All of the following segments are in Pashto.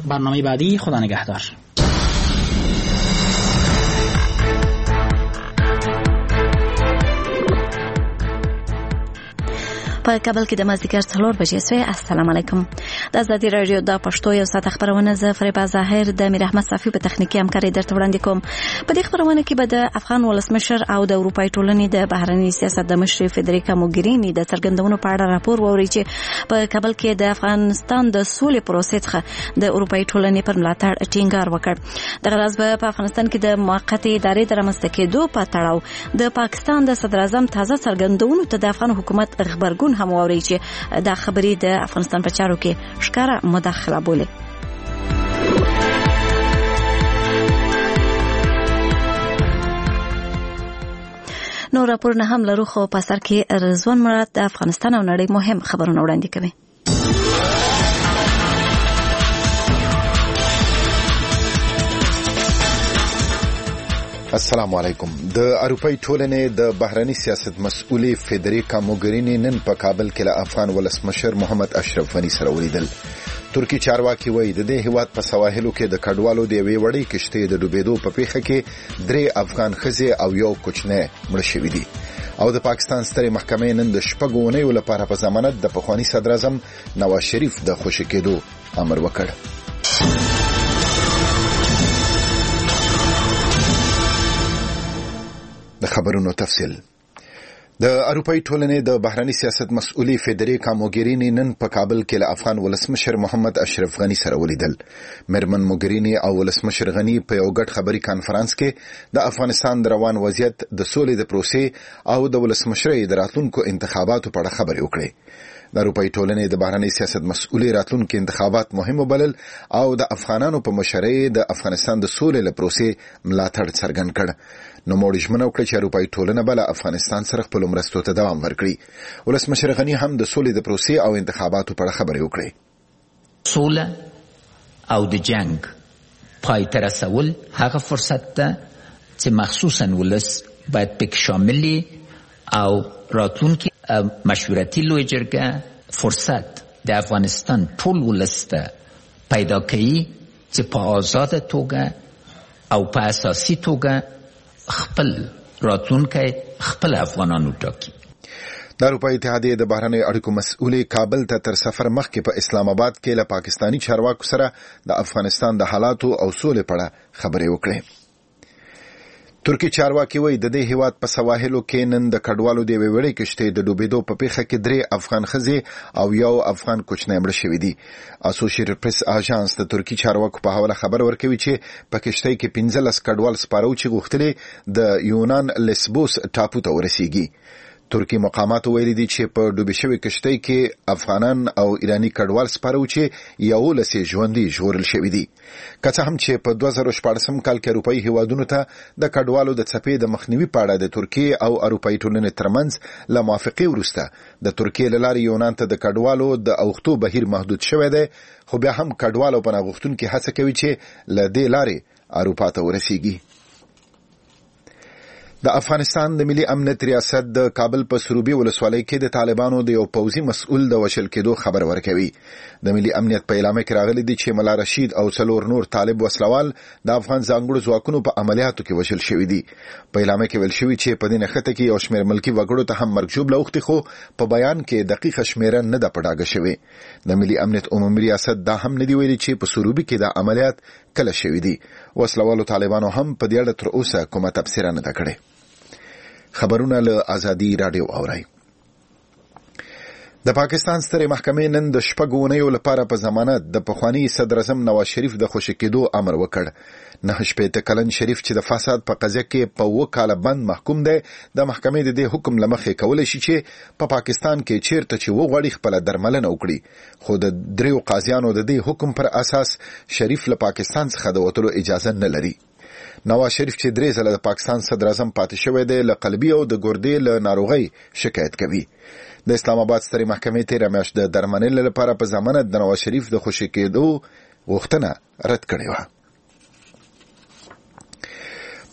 برنامه بعدی. خدا نگهدار. په کابل کې د مازدیګر 4 بجې سوی. السلام علیکم. د ازادي رادیو د پښتو یو ساعت خبرونه ز فریبا ظاهر د میر احمد صافی په تخنیکی همکاري درته وړاندې کوم. په دې خبرونه کې به د افغان ولسمشر او د اروپای ټولنې د بهرنی سیاست د مشر فدریکا موګرینی د څرګندونو په اړه راپور ووري چې په کابل کې د افغانستان د سولې پروسې څخه د اروپای ټولنې پر ملاتړ ټینګار وکړ. د غراز په افغانستان کې د موقته ادارې د رامنځته کېدو په تړاو د پاکستان د صدر اعظم تازه څرګندونو ته د افغان حکومت خبرګون هم ووري چې دا خبرې د افغانستان په چارو کې ښکاره مداخله بولي. نو راپورونه هم لرو، خو په سر کې رضوان مراد د افغانستان او نړۍ مهم خبرونه وړاندې کوي. السلام علیکم. د اروپای ټولنې د بهرنی سیاست مسؤلې فدریکا موګرینی نن په کابل کې له افغان ولسمشر محمد اشرف غنی سره ولیدل. ترکی چارواکي وایي د دې هیواد په سواحلو کې د کډوالو د یوې وړې کشتۍ د ډوبېدو په پیښه کې 3 افغان ښځې او یو کوچنی مړ شوي دي. او د پاکستان سترې محکمې نن د 6 اونیو لپاره په ضمانت د پخوانی صدر اعظم نواز شریف د خوشي کېدو امر وکړ. د خبرونو تفصیل. د اروپای ټولنې د بهرنی سیاست مسؤلې فدریکا موګرینی نن په کابل کې له افغان ولسمشر محمد اشرف غنی سره ولیدل. میرمن موګرینی او ولسمشر غنی په یو ګډ خبري کانفرنس کې د افغانستان د روان وضعیت، د سولې د پروسې او د ولسمشرۍ د راتلونکو انتخاباتو په اړه خبرې وکړې. د اروپای ټولنې د بهرنی سیاست مسؤلې راتلونکو انتخابات مهم وبلل او د افغانانو په مشرۍ د افغانستان د سولې له پروسې ملاتړ څرګند کړ. نو موږ ژمنه وکړه چې اروپای ټولنه بل افغانستان سره خپل مرستو ته دوام ورکړي. ولسمشر غنی هم د سولې د پروسې او انتخاباتو په اړه خبرې وکړې. سوله او د جنگ پای ته رسول هغه فرصت ده چې مخصوصا ولس باید پکې شامل او راتلونکي مشورتي لوی جرګه فرصت د افغانستان ټول ولس ته پیدا کوي چې په آزاده توګه او په اساسي توګه خپل راتلونکی خپل افغانانو ټاکي. د اروپای اتحادیې د بهرنی اړیکو مسؤلې کابل ته تر سفر مخکې په اسلام آباد کې له پاکستانی چارواکو سره د افغانستان د حالاتو او سولې په اړه خبرې وکړې. ترکی چارواکي وایي د دې هیواد په سواحلو کې نن د کډوالو د یوې وړې کشتۍ د ډوبېدو په پیښه کې 3 افغان ښځې او یو افغان کوچنی مړ شوي دي. اسوسییټډ پریس اژانس د ترکی چارواکو په حواله خبر ورکوي چې په کشتۍ کې 15 کډوال سپارو چې غوښتلې د یونان لیسبوس ټاپو ته ورسیږي. ترکی مقامات ویلي دي چې په ډوبې شوې کشتۍ کې افغانان او ایرانی کډوال سپارو چې 11 ژوندي ژغورل شوي دي. که څه هم چې په 2014 کال کې اروپایي هیوادونو ته د کډوالو د څپې د مخنیوي په اړه د ترکیې او اروپایي ټولنې ترمنځ له موافقې وروسته د ترکیې له لارې یونان ته د کډوالو د اوښتو بهیر محدود شوی دی، خو بیا هم کډوالو پناه غوښتونکي هڅه کوي چې له دې لارې اروپا ته ورسیږي. د افغانستان د ملي امنیت ریاست د کابل په سروبي ولسوالۍ کې د طالبانو د یو پوځي مسؤل د وژل کېدو خبر ورکوي. د ملي امنیت په اعلامیه کې راغلي دي چې ملا رشید او 4 نور طالب وسلوال د افغان ځانګړو ځواکونو په عملیاتو کې وژل شوي دي. په اعلامیه کې ویل شوي چې په دې نښته کې یو شمېر ملکي وګړو ته هم مرګ ژوبله اوښتې، خو په بیان کې دقیقه شمېره نه ده په ډاګه شوې. د ملي امنیت عمومي ریاست دا هم نه دی ویلي چې په سروبي کې دا عملیات کله شوي دي. وسلوالو طالبانو هم په دې اړه تر اوسه کومه تبصره نه ده کړې. خبرونه له آزادي رادیو اورئ. د پاکستان سترې محکمې نن د 6 اونیو لپاره په ضمانت د پخوانی صدر اعظم نواز شریف د خوشي کېدو امر وکړ. 9 کلن شریف چې د فساد په قضیه کې په 2 کاله بند محکوم دی، د محکمې د دې حکم لمخې کولای شي چې په پاکستان کې چیرته چې وغواړي خپل درملنه وکړي، خو د 3 قاضیانو د دې حکم پر اساس شریف له پاکستان څخه د وتلو اجازه نه لري. نواز شریف چې 3 ځله د پاکستان صدر اعظم پاتې شوی دی، له قلبي او د ګردې له ناروغۍ شکایت کوي. د اسلام آباد سترې محکمې تېره میاشت د درملنې لپاره په ضمانت د نواز شریف د خوشي کېدو غوښتنه رد کړې وه.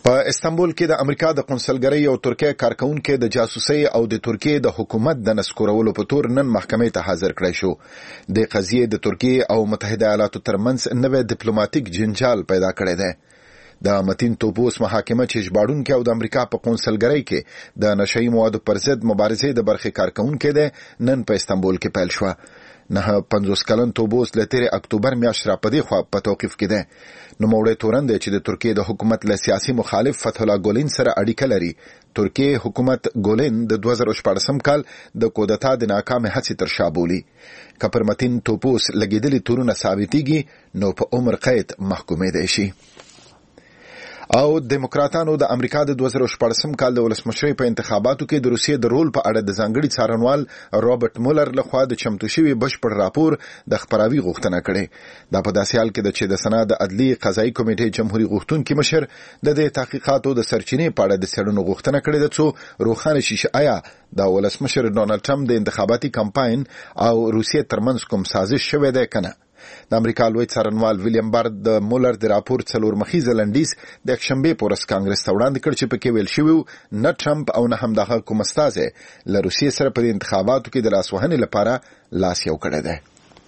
په استانبول کې د امریکا د قونسلګرۍ او ترکیه کارکونکو د جاسوسي او د ترکیه د حکومت د نسکورولو په تور نن محکمې ته حاضر کړی شو. د قضیې د ترکیه او متحده ایالاتو ترمنځ نوې ډیپلوماټیک جنجال پیدا کړی دی. د متین توپوس محاکمه چې ژباړونکو او د امریکا په قونسلګرۍ کې د نشئی موادو پر ضد مبارزې د برخې کارکونکو د نن په استانبول کې پیل شو. 50 کلن توبوس له 13 اکتوبر میاشت را پدې خو په توقیف کې ده. نو موړې تورن دی چې د ترکیه د حکومت له سیاسي مخالف فتح الله ګولین سره اړیکه لري. ترکیه حکومت ګولین د 2014 کال د کودتا د ناکامه هڅې تر شا بولي. کپر متین توپوس لګیدلې تورونه ثابتېږي نو په عمر قید محکومې دي شي. او دیموکراتانو د امریکا د 2014 کال د ولسمشرۍ په انتخاباتو کې د روسیې د رول په اړه د ځانګړي څارنوال رابرټ مولر لخوا د چمتو شوی بشپړ راپور د خبراوي غوښتنه کړې. دا په داسې حال کې چې د سنا د عدلي قضایي کمیټې جمهوریت غوښتونکي مشر د تحقیقاتو د سرچینې په اړه د څېړنو غوښتنه کړې ده چې روښانه شي چې آیا د ولسمشر ډونالد ټرمپ د انتخاباتي کمپاین او روسیې ترمنځ کوم سازش شوی دی کنه. د امریکا لوی څارنوال ویلیام بارد د مولر د راپور څلور مخیزه لنډیز د شنبه په ورځ کانګرس ته وړاندې کړ چې پکې ویل شوی نه ټرمپ او نه هم دغه کوم استازه له روسیې سره په انتخاباتو کې د لاسوهنې لپاره لاس یو کړی دی.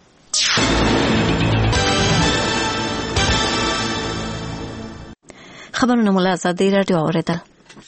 خبرونه مولا آزادی رادیو اوریدل.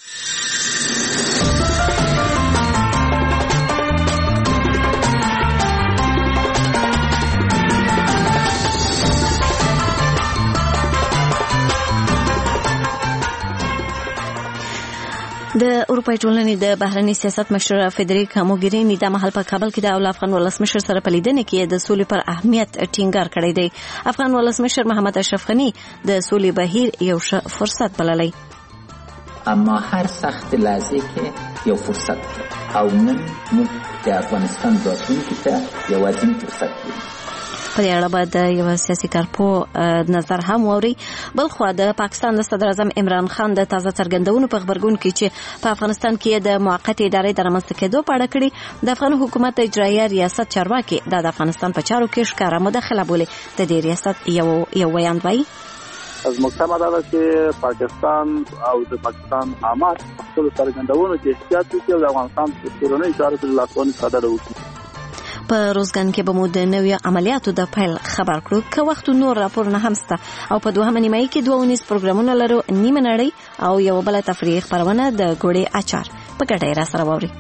د اروپای ټولنې د بهرنی سیاست مشر فدریکا موګرینی د مهال په کابل کې د افغان ولسمشر سره په لیدنه کې د سولې پر اهمیت ټینګار کړی دی. افغان ولسمشر محمد اشرف غنی د سولې بهیر یو فرصت بللی. اما هر سخت لحظه کې یو فرصت دی او نن موږ د افغانستان راتلونکي ته یو عظیم فرصت دی. په دې اړه باید یو سیاسي کارپوه نظر هم ووري. بل خو د پاکستان د صدر اعظم عمران خان د تازه څرګندونو په خبرګون کې چې په افغانستان کې د موقت ادارې د رامنځته کېدو په اړه کړي، د افغان حکومت اجرایه ریاست چارواکي د افغانستان په چارو کې ښکاره مداخله بولي. د دې ریاست یو بیان وایي از مکتمل ده چې پاکستان او د پاکستان حکومت خپل څرګندونو کې احتیاط وکړي او د افغانستان په کورنۍ چارو کې لاسوهنې صادره وکړي. په روزګان کې به مو د نویو عملیاتو د پیل خبر کړو که وخت نور راپورونه هم سته او په دوهمه نیمایي کې 2 پروګرامونه لرو، نیمه نړۍ او یو بل تفریحي خبرونه د ګوړې اچار په ګډه را سره ووري.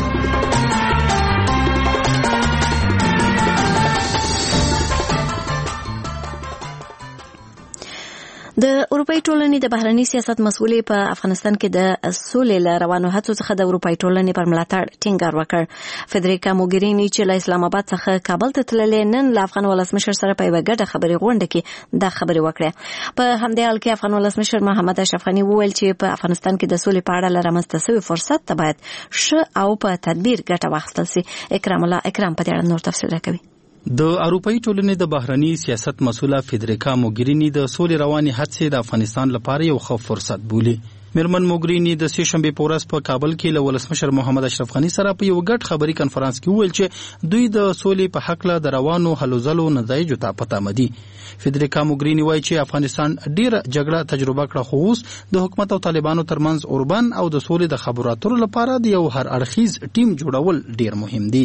د اروپای ټولنې د بهرنی سیاست مسؤلې په افغانستان کې د سولې روانو هڅو څخه د اروپای ټولنې پر ملاتړ ټینګار وکړ. فدریکا موګرینی چې له اسلام آباد څخه کابل ته تللې نن له افغان ولسمشر سره په یوه ګډه خبري غونډه کې دا خبري وکړه. په همدې حال کې افغان ولسمشر محمد اشرف غنی وویل چې په افغانستان کې د سولې په اړه لرمسته شوی فرصت ته باید ښه او په تدبیر ګټه واخیستل شي. اکرام الله اکرام په دې اړه نور تفصیل راکوي. د اروپאי ټولنې د بهرنی سیاست مسؤله فدریکا موګرینی د سولې رواني هڅې د افغانستان لپاره یو ښه فرصت بولي. میرمن موګرینی د سه شنبه په ورځ په کابل کې له ولسمشر محمد اشرف غنی سره په یو ګډ خبري کانفرنس کې وویل چې دوی د سولې په حق له د روانو هلو ځلو نتایج ته پته مدي. فدریکا موګرینی وایي چې افغانستان ډیره جګړه تجربه کړه، خو اوس د حکومت او طالبانو ترمنځ اوربن او د سولې د خبرو اترو لپاره د یو هر اړخیز ټیم جوړول ډیر مهم دي.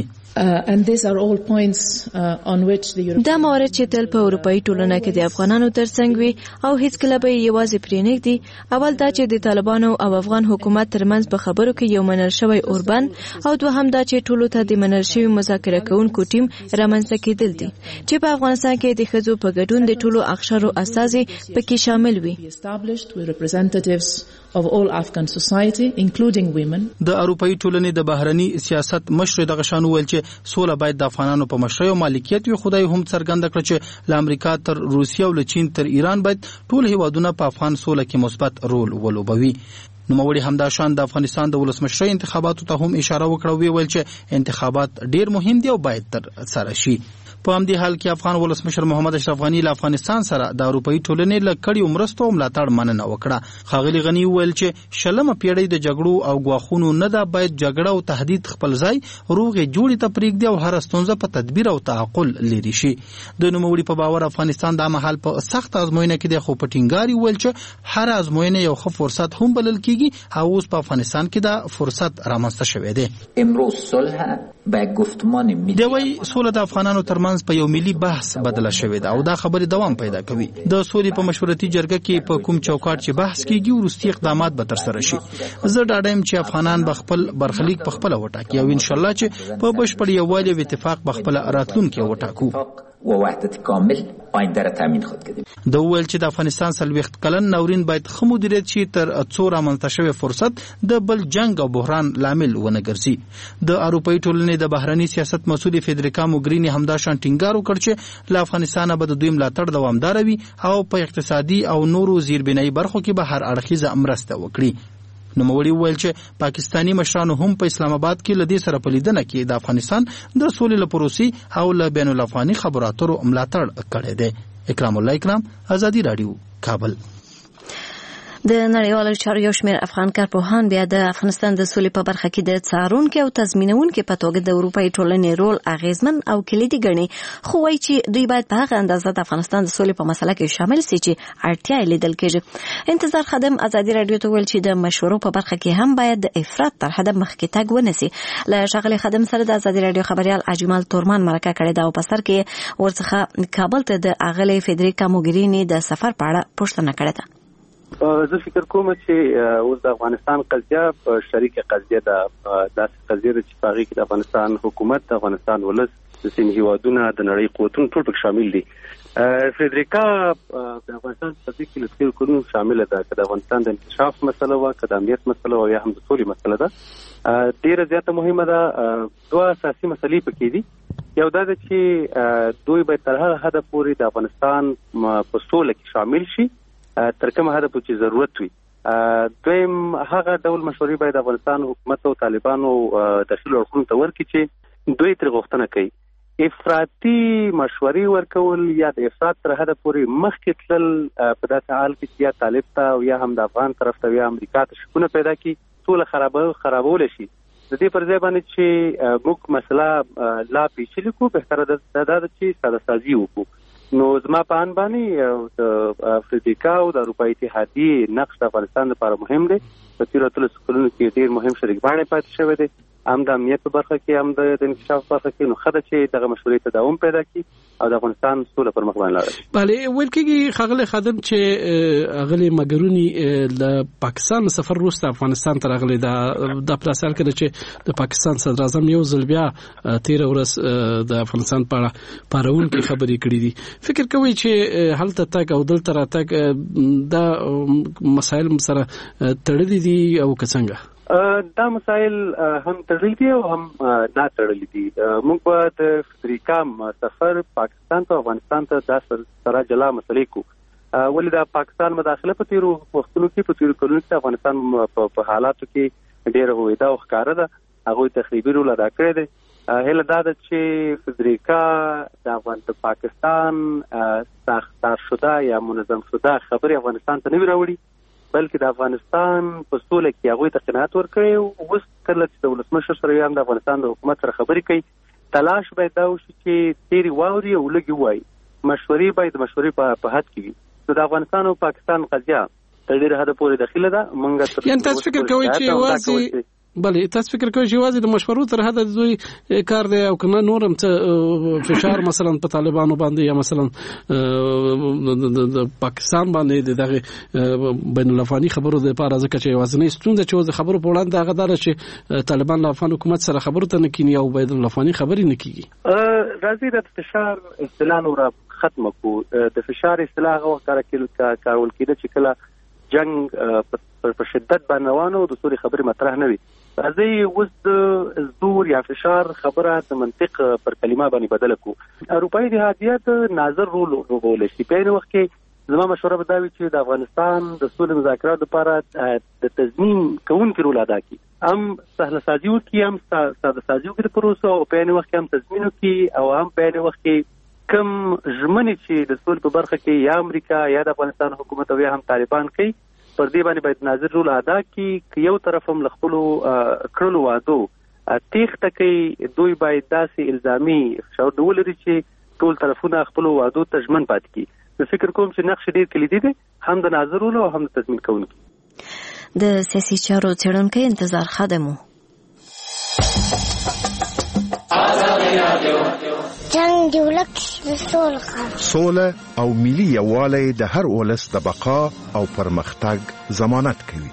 دا موارد چې تل په اروپאי ټولنه کې د افغانانو ترڅنګ وي او هیڅ کله به یوازې پرې نه دي. اول دا چې د طالبانو او افغان حکومت ترمنځ په خبرو کې یو منل شوی اوربن، او دوهم دا چې ټولو ته د منل شوی مذاکره کوونکو ټیم رامنځته کېدل دي چې په افغانستان کې د ښځو په ګډون د ټولو اقشارو اساسي پکې شامل وي. د اروپאי ټولنې د بهرنی سیاست مشر دغه شان ویل چې سوله باید د افغانانو په مشرۍ او مالکیت وي. خدای هم څرګنده کړ چې له امریکا تر روسیې او له چین تر ایران باید ټول هیوادونه په افغان سوله کې مثبت رول ولوبوي. نوموړي همدا شان د افغانستان د ولسمشرۍ انتخاباتو ته هم اشاره وکړه او ویل چې انتخابات ډیر مهم دي او باید تر سره شي. په همدې حال کې افغان ولسمشر محمد اشرف غنی له افغانستان سره د اروپאי ټولنې له کړيو مرستو ملاتړ مننه وکړه. ښاغلي غنی وویل چې شلمه پیړۍ د جګړو او غواخونو نه ده، باید جګړه او تهدید خپل ځای روغې جوړې ته پرېږدي او هر ستونزه په تدبیر او تعقل لري شي. د نوموړي په باور افغانستان د مهال په سخت ازموینه کې د خو په ټینګاري ویل چې هر ازموینه یو ښه فرصت هم بلل کیږي او اوس په افغانستان کې د فرصت رامنځته شوی دی. امروز صلح به گفتمان ملی دی وی سوله د افغانانو ترمنځ په یو ملي بحث بدله شوې ده او دا خبرې دوام پیدا کوي. د سولې په مشورتي جرګه کې په کوم چوکاټ چې بحث کیږي وروستي اقدامات به ترسره شي. زه ډاډه یم چې افغانان به خپل برخلیک په خپل وټاکي او ان شاء الله چې په بشپړ یووالي او اتفاق به خپل راتلونکي وټاکو و وحدت کامل آینده را تامین خود کړي. د ویل چې د افغانستان 40 کلن ناورین باید ښه مدیریت شي تر څو رامنځته شوی فرصت د بل جنگ او بحران لامل ونه ګرځي. د اروپאי ټولنې د بهرنی سیاست مسؤل فدریکا موګرینی همدا شان ټینګار وکړ چې له افغانستان به د دوی ملاتړ دوامدار وي او په اقتصادي او نورو زیربنایي برخو کې به هر اړخیزه مرسته وکړي. نوموړي وویل چې پاکستانی مشرانو هم په اسلام آباد کې لدې سره په لیدنه کې د افغانستان د سولې لپاره او له بین الافغاني خبرو اترو ملاتړ کړی دی. اکرام الله اکرام، آزادی رادیو، کابل. د نړیوالو چارو یو شمېر افغان کارپوهان بیا د افغانستان د سولې په برخه کې د څارونکو او تضمینونکو په توګه د اروپאי ټولنې رول اغیزمن او کلیدي ګڼي، خو وایي چې دوی باید په هغه اندازه د افغانستان د سولې په مسله کې شامل شي چې اړتیا یې لیدل کېږي. انتظار خادم آزادي رادیو ته ویل چې د مشورو په برخه کې هم باید د افراط تر حده مخکې تګ ونسي. له ښاغلي خادم سره د آزادي رادیو خبريال اجمل تورمان مرکه کړې ده او په سر کې ورڅخه کابل ته د اغلې فدریکا موګرینی د سفر په اړه پوښتنه کړې ده. زه فکر کوم چې اوس د افغانستان قضیه په شریک قضیه ده، داسې قضیه چې په هغې کې د افغانستان حکومت، د افغانستان ولس، د سیمې هیوادونه، د نړۍ قوتونه ټول پکې شامل دي. فدریکا د افغانستان په قضیه کې له تېرو کلونو شامله ده، که د افغانستان د انکشاف مسله وه، که د امنیت مسله وه، یا هم د سولې مسله ده. ډېره زیاته مهمه ده. دوه اساسي مسلې پکې دي. یو دا ده چې دوی باید تر هغه حده پورې د افغانستان په سوله کې شامل شي تر کومه حده پورې چې ضرورت وي. دویم هغه ډول مشورې باید افغانستان حکومت او طالبانو داخلي اړخونو ته ورکړي چې دوی ترې غوښتنه کوي. افراطي مشورې ورکول یا د افراط تر حده پورې مخکې تلل په داسې حال کې چې یا طالب ته او یا هم د افغان طرف ته یا امریکا ته شکونه پیدا کړي، سوله خرابولی شي. د دې پر ځای باندې چې موږ مسله لا پیچلې کړو، بهتره ده چې ساده سازي وکړو. نو زما په ان باندې د افریقا او د اروپאי اتحادیې نقش د افغانستان لپاره مهم دی. په تیرو اتلسو کلونو کې ډېر مهم شریک باندې پاتې شوی دی، هم د امنیت په برخه کې هم د انکشاف په برخه کې. نو ښه ده چې دغه مشورې ته دوام پیدا کړي او د افغانستان سوله پر مخ باندې لاړه شي. بله، ویل کېږي ښاغلی خادم چې اغلې مګرونی له پاکستان سفر وروسته افغانستان ته راغلی. دا پر اساس کې چې د پاکستان صدر اعظم یو ځل بیا 13 ورځ د افغانستان په اړه پارونکي خبرې کړې دي. فکر کوي چې هلته تک او دلته راتګ دا مسایل سره تړلي دي او څنګه؟ دا مسائل هم تړلي دي او هم نه تړلي دي. موږ به د فدریکا سفر پاکستان ته افغانستان ته دا سره جلا مسلې کو. ولې د پاکستان مداخله په تیرو وختونو کې په تیرو کلونو کې افغانستان په حالاتو کې ډېره هویدا او ښکاره ده، هغوی تخریبي رول ادا کړی دی. هیله دا ده چې فدریکا د پاکستان ساختار شده یا منظم شده خبرې افغانستان ته نه وي راوړي، بلکې د افغانستان په سوله کې هغوی ته قناعت ورکړي. اوس کله چې د ولسمشر سره یا هم د افغانستان د حکومت سره خبرې کوي، تلاش باید دا وشي چې تیرې واوري او لږې ووایي. مشورې باید د مشورې په حد کې وي. نو د افغانستان او پاکستان قضیه تر ډېره حده پورې دخیله ده. یعنې تاسو فکر کوئ چې یوازې بله تاسو فکر کوئ چې یوازې د مشورو تر حده دوی کار دی او کنه نورم څه فشار مثلا په طالبانو باندې یا مثلا د پاکستان باندې دغه بین الافغاني خبرو د لپاره ځکه چې یوازې ستونزه چې خبرو په وړاندې هغه دار چې طالبان له افغان حکومت سره خبرو ته نه کینی او بین الافغاني خبرې نه کیږي. راځي د فشار اصطلاح نور ختم کو. د فشار اصطلاح هغه وخت کارول کېده چې کله جنگ په شدت باندې روانو د سوري خبرې مطرح نه وي. راځي اوس د زور یا فشار خبره د منطق پر کلمه باندې بدله کو. اروپאי اتحادیه ناظر رول لوبولی شي. په یو وخت کې زما مشوره به دا وي چې د افغانستان د سولې مذاکراتو لپاره د تضمین کوونکي رول ادا کړي، هم سهله سازي وکړي، هم ساده سازي وکړي د پروسو، او په یو وخت کې هم تضمین وکړي او هم په یو وخت کې کم ژمنې چې د سولې په برخه کې یا امریکا یا د افغانستان حکومت او یا هم طالبان کوي پر دې باندې باید ناظر رول ادا کړي. یو طرف هم له خپلو کړلو وعدو تېښته کوي، دوی باید داسې الزامي شعور ولري چې ټول طرفونه خپلو وعدو ته ژمن پاتې کړي. زه فکر کوم چې نقش ډېر کلیدي دی، هم د ناظر رول او هم د تضمین کوونکي. د سیاسي چارو څېړونکی انتظار خادم و. جنگ دی ولک سوله او ملي یووالی د هر ولس د بقا او پرمختګ ضمانت کوي.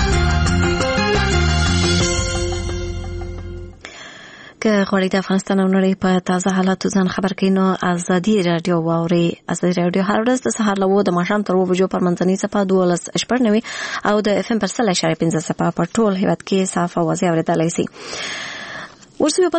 که غواړئ د افغانستان او نړۍ په تازه حالاتو ځان خبر کړئ نو ازادي رادیو واورئ. ازادي رادیو هر ورځ د سهار له 9 د ماښام تر 2 بجو پر منځنۍ صفحه 12.9 او د FM پر 100.5 صفحه په ټول هیواد کې صاف او واضح اورېدلای شئ. ورسره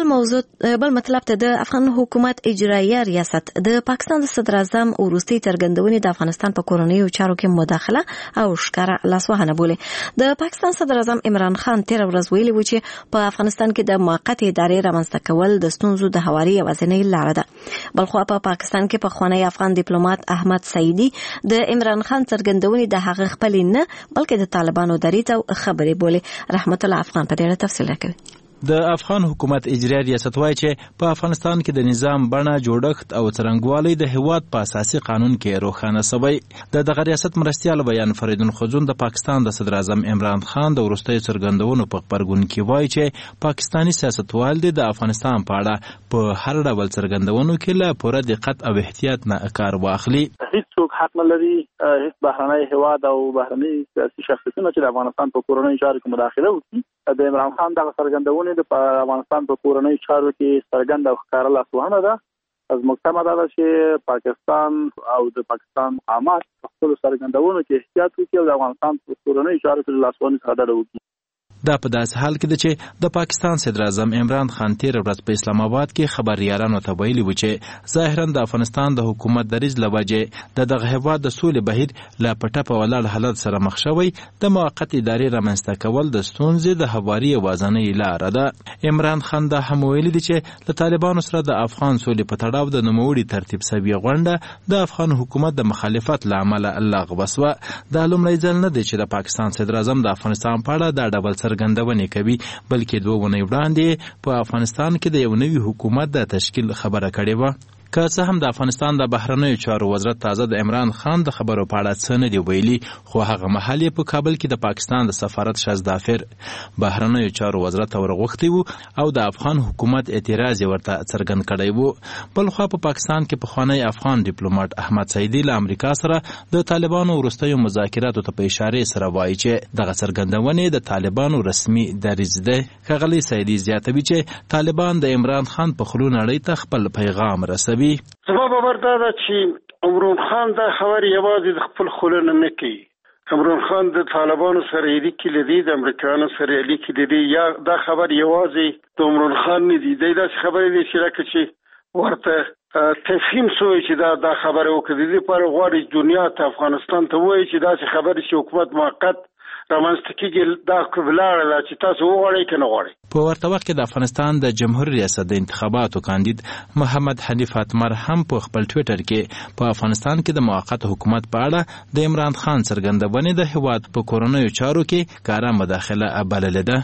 بل مطلب ته د افغان حکومت اجرایه ریاست د پاکستان د صدر اعظم وروستي څرګندونې د افغانستان په کورنیو چارو کې مداخله او ښکاره لاسوهنه بولي. د پاکستان صدر اعظم عمران خان تیر ورځ ویلي و چې په افغانستان کې د موقتې ادارې رامنځته کول د ستونزو د هواري یوازینۍ لاره ده. بلخوا په پاکستان کې پخوانی افغان ډیپلوماټ احمد سعیدي د عمران خان څرګندونې د هغه خپل نه بلکې د طالبانو دریځ او خبرې بولي. رحمت الله افغان په ډېر تفصیل راکوي. د افغان حکومت اجرایه ریاست وایي چې په افغانستان کې د نظام بڼه جوړښت او څرنګوالی د هیواد په اساسي قانون کې روښانه شوی. د دغه ریاست مرستیال بیان فریدون خزون د پاکستان د صدر اعظم عمران خان د وروستیو څرګندونو په خبرګون کې وایي چې پاکستانی سیاستوال د افغانستان په اړه په هر ډول څرګندونو کې له پوره دقت او احتیاط نه کار واخلي. هیڅوک حق نه لري هیڅ بهرنی هیواد او بهرني سیاسي شخصیتونه چې د افغانستان په کورنیو چارو کې مداخله وکړي. د عمران خان دغه څرګندونې د افغانستان په کورنیو چارو کې څرګنده او ښکاره لاسوهنه ده. از مکتمه ده چې پاکستان او د پاکستان مقامات په خپلو څرګندونو کې احتیاط وکړي او د افغانستان په کورنیو چارو کې د لاسوهنې څخه ډډه وکړي. دا په داسې حال کې ده چې د پاکستان صدر اعظم عمران خان تیر ورځ په اسلام آباد کې خبريالانو ته ویلي و چې ظاهرا د افغانستان د حکومت دریځ له وجې د دغه هیواد د سولې بهیر له پټه په ولاړ حالت سره مخ شوی. د موقت ادارې رامنځته کول د ستونزې د هواري یوازینۍ لاره ده. عمران خان دا هم ویلي دي چې له طالبانو سره د افغان سولې په تړاو د نوموړي ترتیب شوې غونډه د افغان حکومت د مخالفت له امله لغوه شوه. دا لومړی ځل نه دی چې د پاکستان صدر اعظم د افغانستان په اړه دا ډول څرګندونې کوي، بلکې 2 ونې وړاندې په افغانستان کې د یو نوي حکومت د تشکیل خبره کړې وه. که څه هم د افغانستان د بهرنیو چارو وزارت تازه د عمران خان د خبرو په اړه څه نه دی ویلي، خو هغه مهال په کابل کې د پاکستان د سفارت شازدافر بهرنیو چارو وزارت ورغوښتي وو او د افغان حکومت اعتراض ورته څرګند کړی وو. بلخوا په پاکستان کې پخوانی افغان ډیپلوماټ احمد سعیدي له امریکا سره د طالبانو وروستیو مذاکراتو ته په اشاره سره وایي چې دغه څرګندونې د طالبانو رسمي دریځ دی. ښاغلی سعیدي زیاتوي چې طالبان د عمران خان په خلو نړۍ ته خپل پیغام رسوي. زما باور دا ده چې عمران خان دا خبر یوازې د خپل خلو نه کوي. عمران خان د طالبانو سره اړیکې لري، د امریکایانو سره اړیکې لري. یا دا خبر یوازې د عمران خان نه دی، دا خبرې دي چې ورته تفهیم شوی چې دا خبره وکړي. د پر غواړي دنیا ته افغانستان ته وایي چې دا خبره چې حکومت موقت رامنځته کېږي دا ولاړه ده چې تاسو وغواړئ که نه غواړئ. په ورته وخت کې د افغانستان د جمهور ریاست د انتخاباتو کاندید محمد حنیف اتمر هم په خپل ټویټر کې په افغانستان کې د موقت حکومت په اړه د عمران خان څرګندونې د هیواد په کورنیو چارو کې کاره مداخله بللې ده.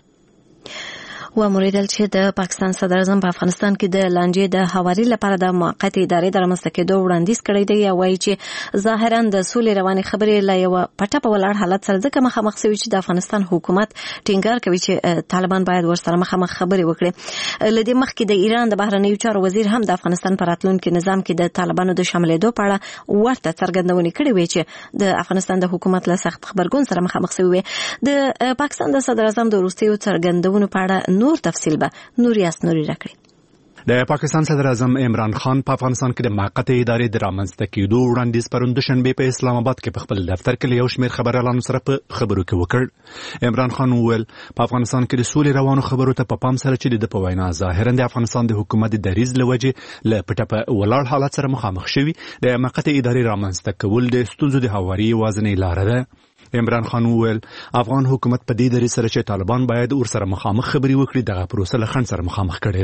وموریدل چې د پاکستان صدر اعظم په افغانستان کې د لانجې د هواري لپاره د موقت ادارې د رامنځته کېدو وړاندیز کړی دی. وایي چې ظاهرا د سولې روانې خبرې له یو پټه په ولاړ حالت سره ځکه مخامخ شوي چې د افغانستان حکومت ټینګار کوي چې طالبان باید ورسره مخامخ خبرې وکړي. له دې مخکې د ایران د بهرنیو چارو وزیر هم د افغانستان په راتلونکي نظام کې د طالبانو د شاملېدو په اړه ورته څرګندونې کړې وې چې د افغانستان د حکومت له سخت خبرګون سره مخامخ شوي وي. د پاکستان د صدر اعظم د وروستیو څرګندونو په اړه نور تفصیل به نوریاس نوری راکړي. د پاکستان صدر اعظم عمران خان په افغانستان کې د موقت ادارې د رامنځته کېدو وړاندیز پرون دوشنبه په اسلام آباد کې په خپل دفتر کې یو شمېر خبريالانو سره په خبرو کې وکړ. عمران خان وویل په افغانستان کې د سولې روانو خبرو ته په پام سره چې د په وینا ظاهرا د افغانستان د حکومت د دریځ له وجې له پټه په ولاړ حالت سره مخامخ شوي د موقت ادارې رامنځته کول د ستونزو د هواري یوازینۍ لاره ده. عمران خان وویل افغان حکومت په دې دریځ سره چې طالبان باید ورسره مخامخ خبرې وکړي دغه پروسه له خنډ سره مخامخ کړې ده.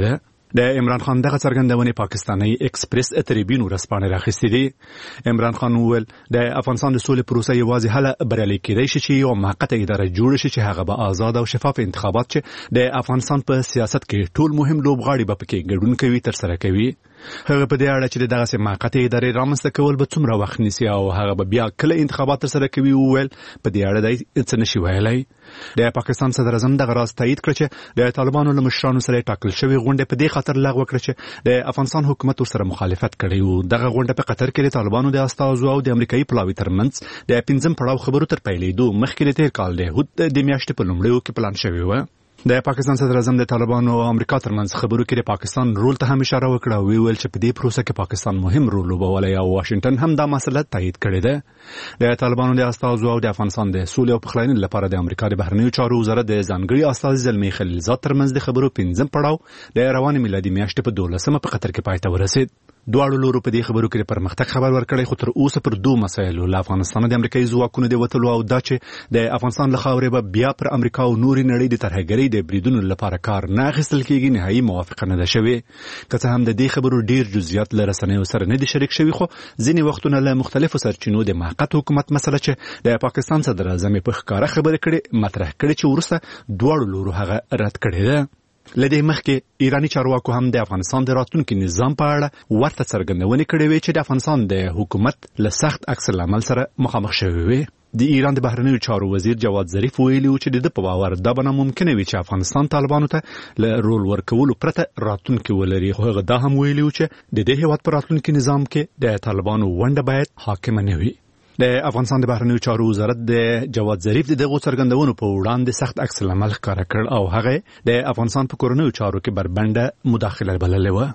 د عمران خان دغه څرګندونې پاکستاني ایکسپریس ټریبیون ورځپاڼه راخیستې دي. عمران خان وویل د افغانستان د سولې پروسه یوازې هله بریالۍ کېدای شي چې یو موقته اداره جوړه شي چې هغه به آزاد او شفاف انتخابات چې د افغانستان په سیاست کې ټول مهم لوبغاړي به پکې ګډون کوي ترسره کوي. هغه په دې اړه چې دغه موقته ادارې رامنځته کول به څومره وخت نیسي او هغه به بیا کله انتخابات ترسره کوي وویل په دې اړه د څه نشي ویلای. د پاکستان صدر اعظم دغه راز تایید کړ چې د طالبانو له مشرانو سره ټاکل شوی غونډه په دې خاطر لغوه کړه چې د افغانستان حکومت ورسره مخالفت کړی و. دغه غونډه په قطر کې د طالبانو د استازو او د امریکایي پلاوي ترمنځ د 5م پړاو خبرو تر پیلېدو مخکې تیر کال د میاشتې په لومړیو کې پلان شوی و. د پاکستان صدر اعظم د طالبانو او امریکا ترمنځ خبرو کې د پاکستان رول ته هم اشاره وکړه او ویل چې په دې پروسه کې پاکستان مهم رول لوبولی او واشنگټن هم دا مسله تایید کړې ده. د طالبانو د استازو او د افغانستان د سولې او پخلاینې لپاره د امریکا د بهرنیو چارو وزارت د ځانګړي استازي زلمي خلیلزاد ترمنځ د خبرو 5م پړاو د روانې میلادي میاشتې په 12مه په قطر کې پای ته ورسید. دواړو لورو په دې خبرو کې پرمختګ خبر ورکړی خو تر اوسه پر دوه مسایلو له افغانستان د امریکایي ځواکونو د وتلو او دا چې د افغانستان له خاورې به بیا پر امریکا او نوري نړۍ د ترهګرۍ د بریدونو لپاره کار نه اخیستل کېږي نهایي موافقه نه ده شوې. که څه هم د دې خبرو ډیر جزئیات له رسنیو سره نه دي شریک شوي خو ځینې وختونه له مختلفو سرچینو د موقت حکومت مسله چې د پاکستان صدر اعظم په ښکاره خبرې کړې مطرح کړې چې وروسته دواړو لورو هغه رد کړې ده. لدې مخکې ایرانی چارواکو هم د افغانستان د راتلونکي نظام په اړه ورته څرګندونې کړې وې چې د افغانستان د حکومت له سخت عکس العمل سره مخامخ شوی وي. د ایران د بهرنیو چارو وزیر جواد ظریف ویلي و چې د په باور دا به ناممکنه وي چې افغانستان طالبانو ته له رول ورکولو پرته راتلونکي ولري خو هغه دا هم ویلي و چې د دې هیواد په راتلونکي نظام کې د طالبانو ونډه باید حاکمه نه وي. د افغانستان د بهرنیو چارو وزارت د جواد ظریف د دغو څرګندونو په وړاندې سخت عکس العمل ښکاره کړ او هغه د افغانستان په کورنیو چارو کې بربنډه مداخله بللې وه.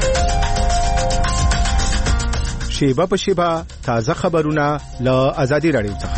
شیبه په شیبه تازه خبرونه له ازادي رادیو څخه.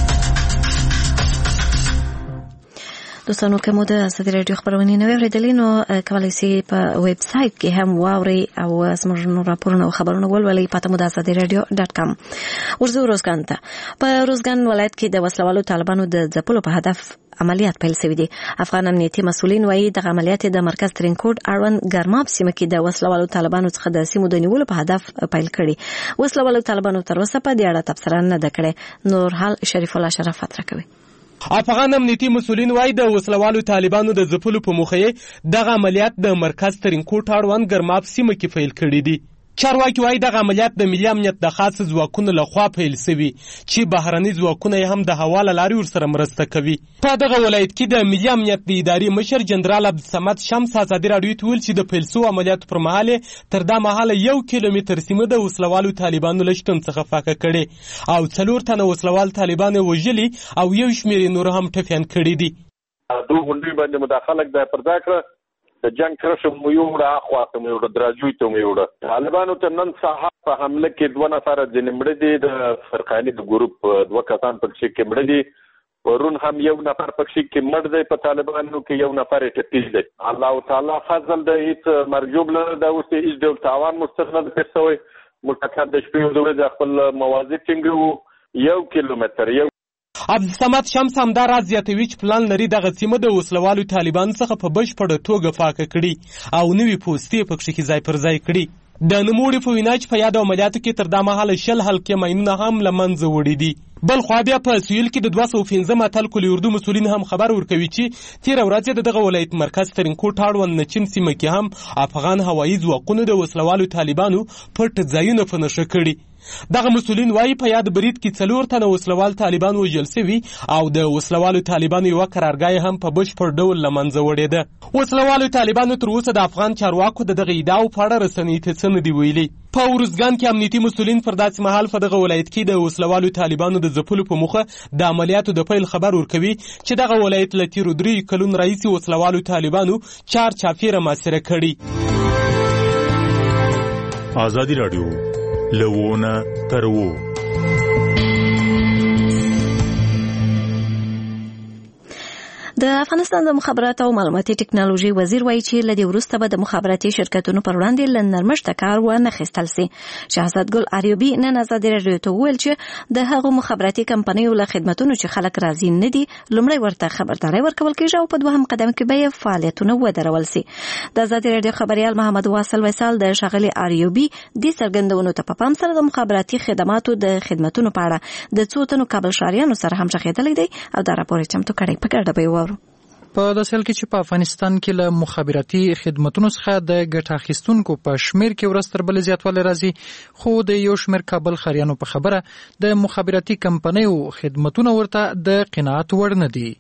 دوستانو که مو د ازادي رادیو خبرونه نه اوریدلې نو کولی شئ په ویب سایت کې هم واورئ او زموږ نور راپورونه او خبرونه ولولئ. پته مو د azadiradio.com. ورځو روزګان ته په روزګان ولایت کې د وسلوالو طالبانو د ځپلو په هدف عملیات پیل شوی دي. افغان امنیتي مسؤلین وایي د عملیات د مرکز ترینکوټ اړوند ګرماب سیمه کې د وسلوالو طالبانو څخه د سیمو د نیولو په هدف پیل کړي. وسلوالو طالبانو تر اوسه په دې اړه تبصره نه ده کړې. نور حال شریف الله شرافت راکوي. افغان امنیتي مسؤلین وایي د وسلوالو طالبانو د ځپلو په موخه دغه عملیات د مرکز ترینکوټ اړوند ګرماب سیمه کې پیل کړي دي. چارواکي وایي دغه عملیات د ملي امنیت د خاص ځواکونو لخوا پیل شوي چې بهرني ځواکونه هم د هوا له لارې ورسره مرسته کوي. په دغه ولایت کې د ملي امنیت د ادارې مشر جنرال عبدالصمد شمس ازادي راډیو ته ویل چې د پیل شوو عملیاتو پر مهال تر دا مهاله 1 کیلومتر سیمه د وسلوالو طالبانو له شتون څخه فاکه کړې او 4 تنه وسلوال طالبان وژلي او یو شمېر نور هم ټپیان کړي دي. دوه غونډې باندې مداخله د پردا کړ د جنگ کرش مو یو را خواته مو د دراجوي ته مو طالبانو ته نن سهار په حمله کې 2 نفر د نمړې دي د فرقاني د ګروپ 2 کسان په شي کې مړ دي. ورون هم یو نفر په شي کې مړ دی. په طالبانو کې یو نفر ټپي دی. الله تعالی فضل د هیڅ مرجوب نه د اوسه هیڅ ډول تاوان مستند پېښوي. متکد د شپې د ورځې خپل موازی ټینګو 1 کیلومتر عبدالصمد شمس همدا راز زیاتوي چې پلان لري دغه سیمه د وسلوالو طالبانو څخه په بشپړه توګه فاکه کړي او نوي پوستې پکې کې ځای پر ځای کړي. د نوموړي په وینا چې په یاد عملیاتو کې تر دا مهاله 10 حلقې ماینونه هم له منځه وړي دي. بل خوا بیا په سویل کې د 215 اتل کلي اردو مسؤلین هم خبر ورکوي چې تیر ورځ دغه ولایت مرکز ترینکوټ اړوند نچین سیمه کې هم افغان هوایي ځواکونو د وسلوالو طالبانو پټ ځایونه په نښه کړي. دغه مسؤلین وایي په یاد برید کې 4 تنه وسلوال طالبان وژل شوي او د وسلوالو طالبانو یوه قرارګاه هم په بشپړ ډول له منځه وړې ده. وسلوالو طالبانو تر اوسه د افغان چارواکو د دغه ادعاو په اړه رسنیو ته څه نه دي ویلي. په ورزګان کې امنیتي مسؤلین پر داسې مهال په دغه ولایت کې د وسلوالو طالبانو د ځپلو په موخه د عملیاتو د پیل خبر ورکوي چې دغه ولایت له تیرو 3 کلونو راهیسې وسلوالو طالبانو چارچاپېره محاصره کړي. ازادي راډیو لونه ترو د د افغانستان د مخابراتو او معلوماتي ټکنالوژي وزیر وایي چې لدی وروسته به د مخابراتي شرکتونو پر وړاندې لنرمشت کار ونه خستل سي. شهزاد ګل اریوبی نن آزادي رادیو ته وویل چې د هغو مخابراتي کمپنیو له خدماتونو چې خلک راضي نه دي لومړی ورته خبرداري ورکول کېږي او په دوهم قدم کې به فعالیتونه ودرول سي. د آزادي رادیو خبريال محمد واصل وصال د شغلي اریوبی د څرګندونو ته په پام سره د مخابراتي خدماتو د خدماتونو په اړه د څو تنو کابل ښاریانو سره هم شخېدلې دی او دا راپور چمتو کړی په ګډه به وورو. په داسې حال کې چې په افغانستان کې له مخابراتي خدماتونو څخه د ګټه اخیستونکو په شمیر کې ورځ تر بلې زیاتوالی راځي، خو د یو شمیر کابل ښاریانو په خبره د مخابراتي کمپنیو خدماتونه ورته د قناعت وړ نه دي.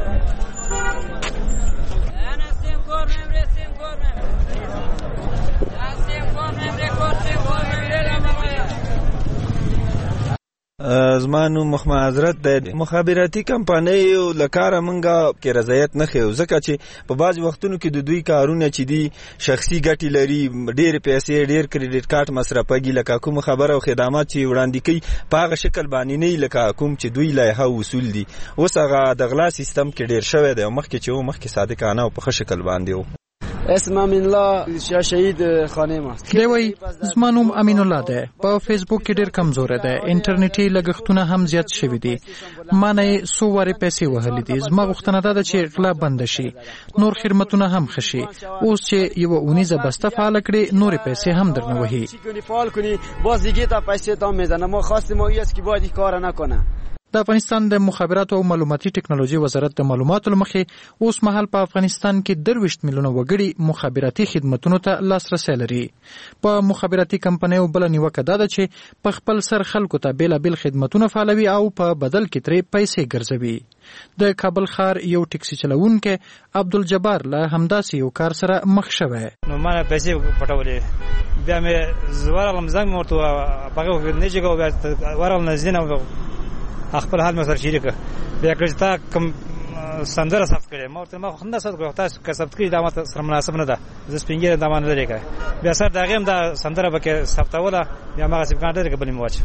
زما نوم محمد حضرت د مخابراتي کمپنیو لکاره مونږه کې رضایت نه خو ځکه چې په بعض وختونو کې د دوی کارونه چې دي شخصي ګټې لري، ډېر پیسې، ډېر کریډټ کارت مصرفيږي، لکه کوم خبره او خدمات چې وړاندې کوي په هغه شکل باندې نه لکه کوم چې دوی لایحه اصول دي. اوس هغه د غلا سیستم کې ډېر شوی دی او مخکې چې مخکې صادقانه او په ښه شکل باندې و. اسم امین الله شهید خانه ما دی وای زما نوم امین الله ده. په فیسبوک کې ډیر کمزور ده، انټرنیټي لګښتونه هم زیات شوي دي، ما نه سو واره پیسې وهلې دي. زما غوښتنه ده چې غلا بند شي، نور خدماتونه هم خشي. اوس چې یو اونیزه بسته فعال کړي نور پیسې هم درنه وهي. فعال کنی باز دیگه تا پیسې تا میزنه. ما خواستیم او است که باید کار نکنه. د افغانستان د مخابراتو او معلوماتي ټکنالوژي وزارت د معلوماتو لمخې اوس مهال په افغانستان کې 23 میلیونه وګړي مخابراتي خدماتونو ته لاسرسي لري. په مخابراتي کمپنیو بل نیوکه ده چې په خپل سر خلکو ته بیلابل خدماتونه فعالوي او په بدل کې ترې پیسې ګرځوي. د کابل ښار یو ټکسي چلوونکی عبدالجبار له همداسې یو کار سره مخ شوی. نو ما پیسې پټولې، بیا مې زوارلم زنګ ورته هغه نه جګو، بیا ورل نه زینه خپل حال مې سره شریک بیا کړه تا کوم سندره ثبت کړې. ما ورته ما خنده ثبت کړه، تاسو که ثبت کړئ دا ماته سره مناسب نه ده، زه سپینګیره دا باندې لري کړه. بیا سره دا غیم دا سندره به کې ثبتوله، بیا ما سپینګ کړه بلې موچ.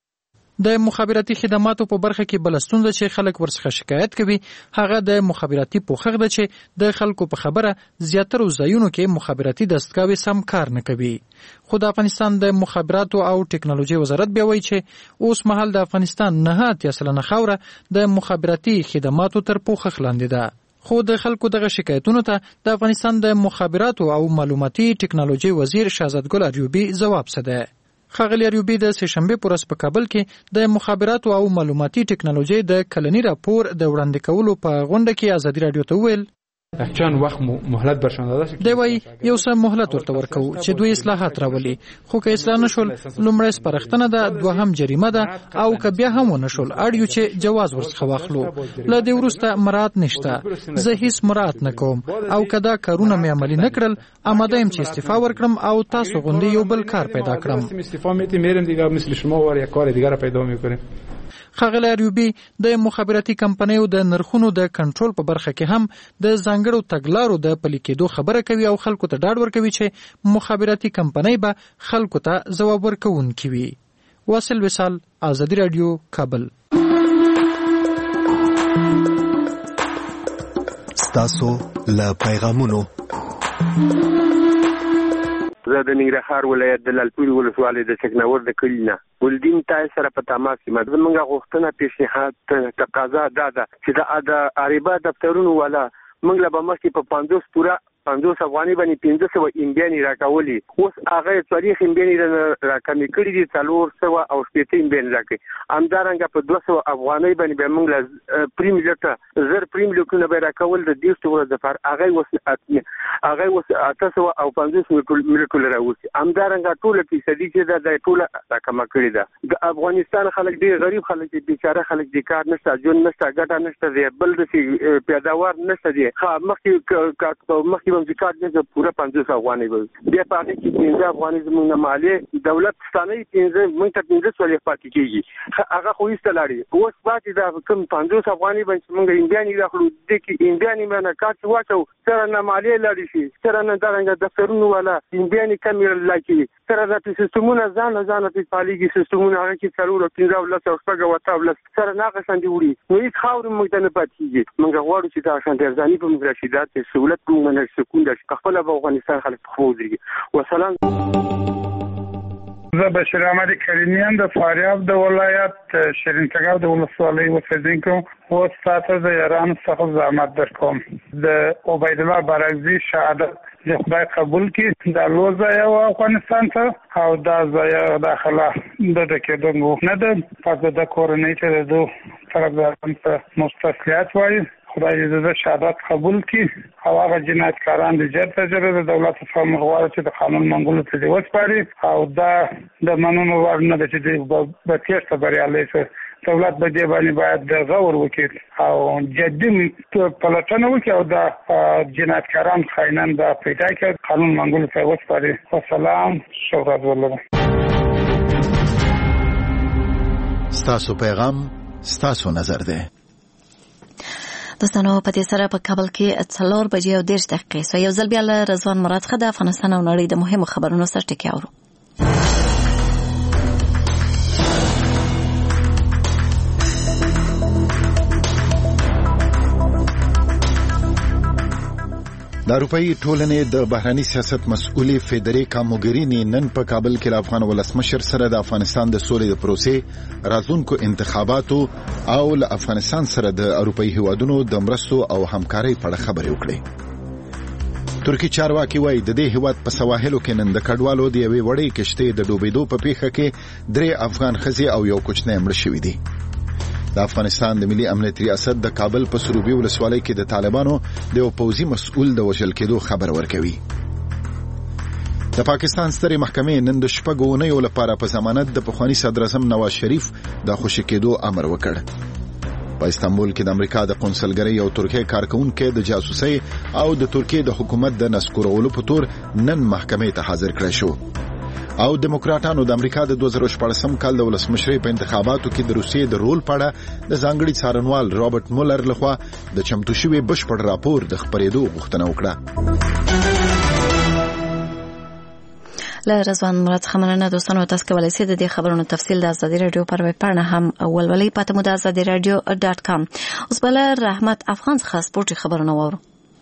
د مخابراتي خدماتو په برخه کې بلستون چې خلک ورڅخه شکایت کوي هغه د مخابراتي پوښښ ده چې د خلکو په خبره زیاتره ځایونو کې مخابراتي دستګاوې سم کار نه کوي. خو د افغانستان د مخابراتو او ټکنالوژي وزارت بیا وایي چې اوس مهال د افغانستان 9% خاوره د مخابراتي خدماتو تر پوښښ لاندې ده. خو د خلکو دغه شکایتونو ته د افغانستان د مخابراتو او معلوماتي ټکنالوژي وزیر شهزاد ګل اریوبی ځواب څه ده. ښاغلی اریوبی د سهشنبې په ورځ په کابل کې د مخابراتو او معلوماتي ټکنالوژي د کلني راپور د وړاندې کولو په غونډه کې آزادي رادیو ته وویل چند وخت مهلت برشان داده شد. دی وای یو څه مهلت ورته ورکو چې دوی اصلاحات راولي، خو که اصلاح نشول لومړی سپارښتنه ده، دوهم جریمه ده او که بیا هم ونشول اړ یو چې جواز ورڅخه واخلو. له دې وروسته مراعات نشته، زه هیڅ مراعات نه کوم او که دا کارونه مې عملي نه کړل آماده یم چې استعفا ورکړم او تاسو غوندې یو بل کار پیدا کړم. استعفا میتیم دیگه مثل شما ور یک کار دیگه را پیدا میکنیم. ښاغلی اریوبی د مخابراتي کمپنیو د نرخونو د کنټرول په برخه کې هم د ځانګړو تګلارو د پلي کېدو خبره کوي او خلکو ته ډاډ ورکوي چې مخابراتي کمپنۍ به خلکو ته ځواب ورکوونکي وي. واصل وصال، آزادي رادیو، کابل. ستاسو له پیغامونو زه د ننګرهار ولایت د لالپورې ولسوالۍ د چکناور د کلي نه ولدین تای سره په تماس کې زموږ غوښتنه پیشنهاد تقاضا ده چې د اریبا دفترونو والا موږ له مخکې په 50 افغاني باندې 1500 امبیانې راکولي، اوس هغه تاریخ امبیانې راکمې کړي دي 400 او 70 امبیانې راکړي. همدارنګه په 200 افغاني باندې به موږ له پریم لټه زر پریم لټونه به راکول د 200 ورځې لپاره، هغه اوس 850 ملټول راوځي. همدارنګه ټول فیصدي چې د ټول راکمه کړي ده. د افغانستان خلک ډېر غریب خلک دي، بیچاره خلک دي، کار نشته، ژوند نشته، ګټه نشته، بل د پیداوار نشته دي. مخکې کوم چې کار دې پوره 500 افغانۍ به بیا پاتې کې 15 افغانۍ زموږ مالیه دولت ستانه 15 موږ ته 15 ولې پاتې کیږي هغه خو هیڅ لاړې اوس پاتې دا کوم 500 افغانۍ باندې موږ انډیاني راخلو د کې انډیاني معنی کار واچو سره نه مالیه لاړې شي سره نه درنګ دفترونو والا انډیاني کمیرل لکه سره د سیستمونو ځان په پالیږي سیستمونو هغه کې ضرور 15 ولس او شپږ وتا ولس سره نه غسندې وړي نو هیڅ خاور موږ ته نه پاتېږي موږ غواړو چې دا شاندرزاني په موږ راشدات سہولت کوم نه سکون د خپل افغانستان خلک خوځي وسلام. زه بشیر احمد کریمیان د فاریاب د ولایت شیرین تګاب د ولسوالۍ اوسیدونکو او ستاسو د ایران څخه زحمت درکوم د عبید الله بارکزی شهادت د خدای قبول کړي د لوزه یو افغانستان ته او د ځای داخله د کېدو نه ده پس د کورنۍ ته د طرفداران ته مستثلیات وایي خدای دې د شهادت قبول کړي او هغه جنایتکاران د جرم تجربه د دولت څخه مغواړي چې د قانون منګولو ته دی وسپاري او دا د منونو وړ نه ده چې د تېښته بریالي شي دولت به دې باندې باید د غور وکړي او جدي پلټنه وکړي او د جنایتکاران خاینان د پیدا کړي قانون منګولو ته وسپاري. والسلام شکر ولله. ستاسو پیغام ستاسو نظر ده. دوستانو په دې سره په کابل کې 4 بجې او 10 دقیقې سو یو ځل بیا له رضوان مراد څخه د افغانستان او نړۍ د مهمو خبرونو سره ټکی اورو. د اروپאי ټولنې د بهراني سیاست مسؤلې فیدریکا موګرینی نن په کابل کې د افغان ولسمشر سره د افغانستان د سولې د پروسې راتلونکو انتخاباتو او له افغانستان سره د اروپאי هیوادونو د مرستو او همکارۍ په اړه خبرې وکړې. ترکی چارواکي وایي د دې هیواد په سواحلو کې نن د کډوالو د یوې وړې کشتۍ د ډوبېدو په پیښه کې 3 افغان ښځې او یو کوچنی مړ شوي دي. د افغانستان د ملي امنیت ریاست د کابل په سروبي ولسوالۍ کې د طالبانو د یو پوځي مسؤل د وژل کېدو خبر ورکوي. د پاکستان سترې محکمې نن د 6 اونیو لپاره په ضمانت د پخوانی صدر اعظم نواز شریف د خوشي کېدو امر وکړ. په استانبول کې د امریکا د قونسلګرۍ او ترکیه کارکونکو د جاسوسۍ او د ترکیه د حکومت د نسکورولو په تور نن محکمې ته حاضر کړی شو. او دیموکراتانو د امریکا د 2014 کال د ولسمشرۍ په انتخاباتو کې د روسیې د رول په اړه د ځانګړي څارنوال رابرټ مولر لخوا د چمتو شوي بشپړ راپور د خپرېدو غوښتنه وکړه. له رضوان مراد څخه مننه. دوستانو تاسو کولی شئ د دې خبرونو تفصیل د ازادي رادیو پر ویب پاڼه هم ولولئ. پاتې مو د azadiradio.com. اوس بل رحمت افغان څخه سپورتي خبرونه وورو.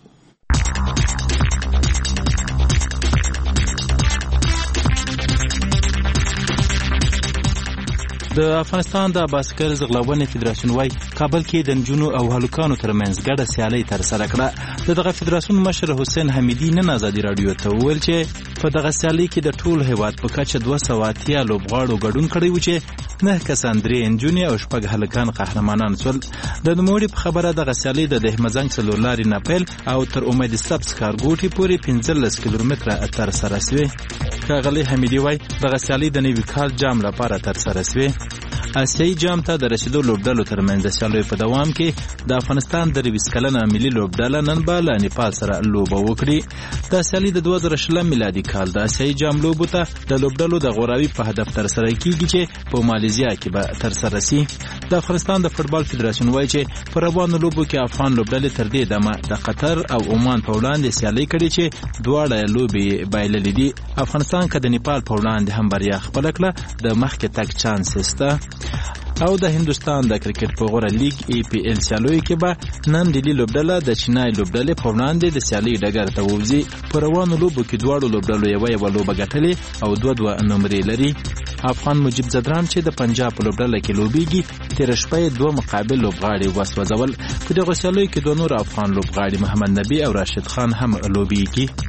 د افغانستان د باسکر زغلولنې فدراسیون وايي کابل کې د نجونو او هلکانو ترمنځ ګډه سیالي ترسره کړه. دغه فدراسیون مشر حسین حمیدی نن ازادي رادیو ته وویل چې په دغه سیالي کې د ټول هیواد په کچه 280 لوبغاړو ګډون کړی و چې 9 کسان 3 نجونې او 6 هلکان قهرمانان شول. د نوموړي په خبره دغه سیالي د دهمزنګ څلور لارې نه پیل او تر امید سبز ښارګوټي پورې 15 کیلومتره ترسره شوه. ښاغلی حمیدی وايي دغه سیالي د نوي کال جام لپاره ترسره شوه. آسیایي جام ته د رسیدو لوبډلو ترمنځ د سیالیو په دوام کې د افغانستان د 20 کلنه ملي لوبډله نن به له نیپال سره لوبه وکړي. د سیالي د 2020 میلادي کال د آسیایي جام لوبو ته د لوبډلو د غوراوي په هدف ترسره کیږي چې په مالیزیا کې به ترسره شي. د افغانستان د فوتبال فدراسیون وایي چې په روانو لوبو کې افغان لوبډلې تر دې دمه د قطر او عمان په وړاندې سیالي کړې چې دواړه لوبې بایللې دي. افغانستان که د نیپال په وړاندې هم بریا خپله کړه د مخکې تګ چانس شته. او د هندوستان د کرکټ په غوره لیگ APL سیالیو کې به نن ډیلی لوبډله د چینای لوبډلې په وړاندې د سیالي ډګر ته ووځي. په روانو لوبو کې دواړو لوبډلو یوه لوبه ګټلې او 2 نمرې لري. افغان مجیب زدران چې د پنجاب په لوبډله کې لوبیږي تیر شپه 2 مقابل لوبغاړي وسوځول. په دغه سیالیو کې 2 نور افغان لوبغاړي محمد نبی او راشد خان هم لوبیږي.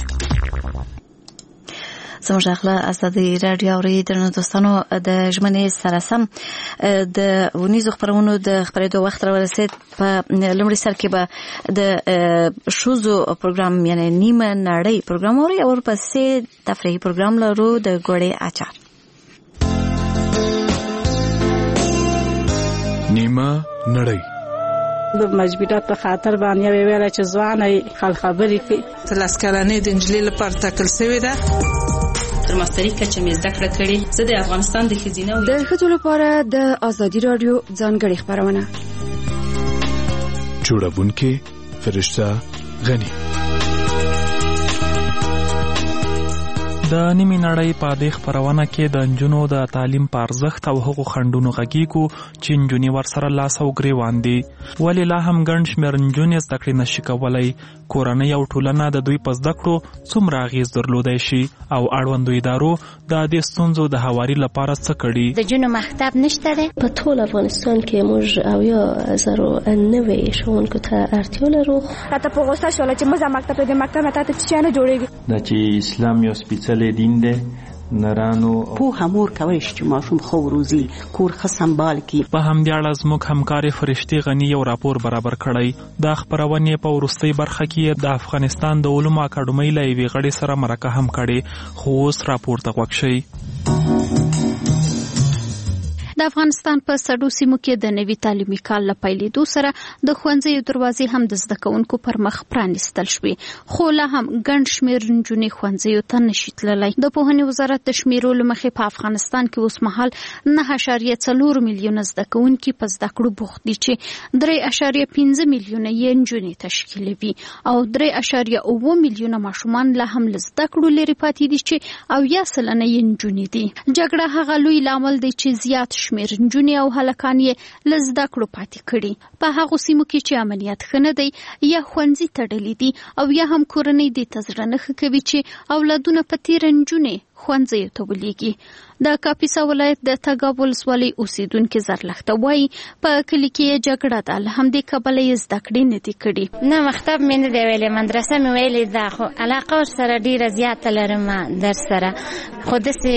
زموږ اخلا ازادي رادیو اوریدونکو دوستانو د ژمنې سره سم د ونیزو خبرونو د خبرېدو وخت راورسید. په لومړي سر کې به د شوزو پروګرام یعنی نیمه نړۍ پروګرام اوري او ورپسې تفریحي پروګرام لرو د ګوړې اچار. نیمه نړۍ د مجبوریت په خاطر باندې ویل چې ځواني خل خبرې کوي. تلاس کلنې د انجلۍ لپاره ټاکل شوې ده. تر ماستري کچه مې زده کړه کړې. زه د افغانستان د ښځینه د ښځو لپاره د ازادي رادیو ځانګړې خپرونه جوړونکې فرشته غني. د نیمې نړۍ په دې خپرونه کې د نجونو د تعلیم په ارزښت او هغو خنډونو غږیږو چې نجونې ورسره لاس او ګریوان دي. ولې لا هم ګڼ شمېر نجونې زده کړې نشي کولی؟ کورنۍ او ټولنه د دوی په زده کړو څومره اغېز درلودی شي او اړوندو ادارو د دې ستونزو د هواري لپاره څه کړي؟ د جنو مکتب نشته دی په ټول افغانستان کې. موږ 90 ښوونکو ته اړتیا لرو. راته په غوسه شوله چې موږ مکتب د مکتب نه تاسو چې نه جوړیږي. دا چې اسلام یو سپېڅلی دین دی. نرانو په همور کوي چې ماشوم خو روزي کور خصمبال کی. په همدې اړه زموږ همکارې فرشتي غني یو راپور برابر کړی. دا خپرونه په وروستۍ برخه کې د افغانستان د علومو اکاډمۍ له یوې غړي سره مرکه هم کړې. خو اوس راپور ته غوږ شئ. د افغانستان په سړو سیمو کې د نوي تعلیمي کال له پیلېدو سره د ښوونځیو دروازې هم د زده کوونکو پر مخ پرانیستل شوې، خو لا هم ګڼ شمېر نجونې ښوونځیو ته نشي تللی. د پوهنې وزارت د شمیرو له مخې په افغانستان کې اوس مهال 9.4 میلیونه زده کوونکي په زده کړو بوخت دي چې 3.5 میلیونه یې نجونې تشکیلوي او 3.7 میلیونه ماشومان لا هم له زده کړو لرې پاتې دي چې 80% یې نجونې دي. جګړه هغه لوی لامل دی چې زیات شمېر نجونې او هلکان یې له زده کړو پاتې کړي. په هغو سیمو کې چې امنیت ښه نه دی یا ښوونځي تړلي دي او یا هم کورنۍ دې ته زړه نه ښه کوي چې اولادونه په تېره نجونې ښوونځیو ته ولېږي. د کاپیسا ولایت د تګاب ولسوالۍ اوسېدونکي زرلښته وایي په کلي کې یې جګړه ده، له همدې کبله یې زده کړې نه دي کړي. نه مکتب مې نه دی ویلې، مدرسه مې ویلې ده، خو علاقه ورسره ډېره زیاته لرم در سره، خو داسې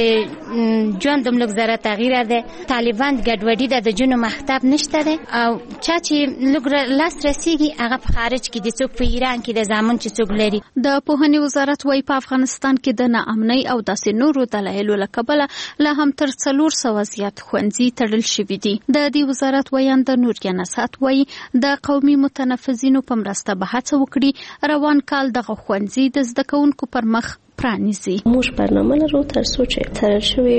ژوند دومره زره تغییره دی. طالبان ګډوډي ده، د جنو مکتب نشته دی او چا چې لږ لاس رسېږي هغه په خارج کې دي، څوک په ایران کې د زامن چې څوک لري. د پوهنې وزارت وایي په افغانستان کې د ناامنۍ او داسې نورو دلایلو له کبله لا هم تر 400 زیات ښوونځي تړل شوي دي. د دې وزارت ویاند نوریا نصحت وایي د قومي متنفذینو په مرسته به هڅه وکړي روان کال دغه ښوونځي د زده کوونکو پر مخ پرانیزي. موږ برنامه لرو تر څو چې تړل شوي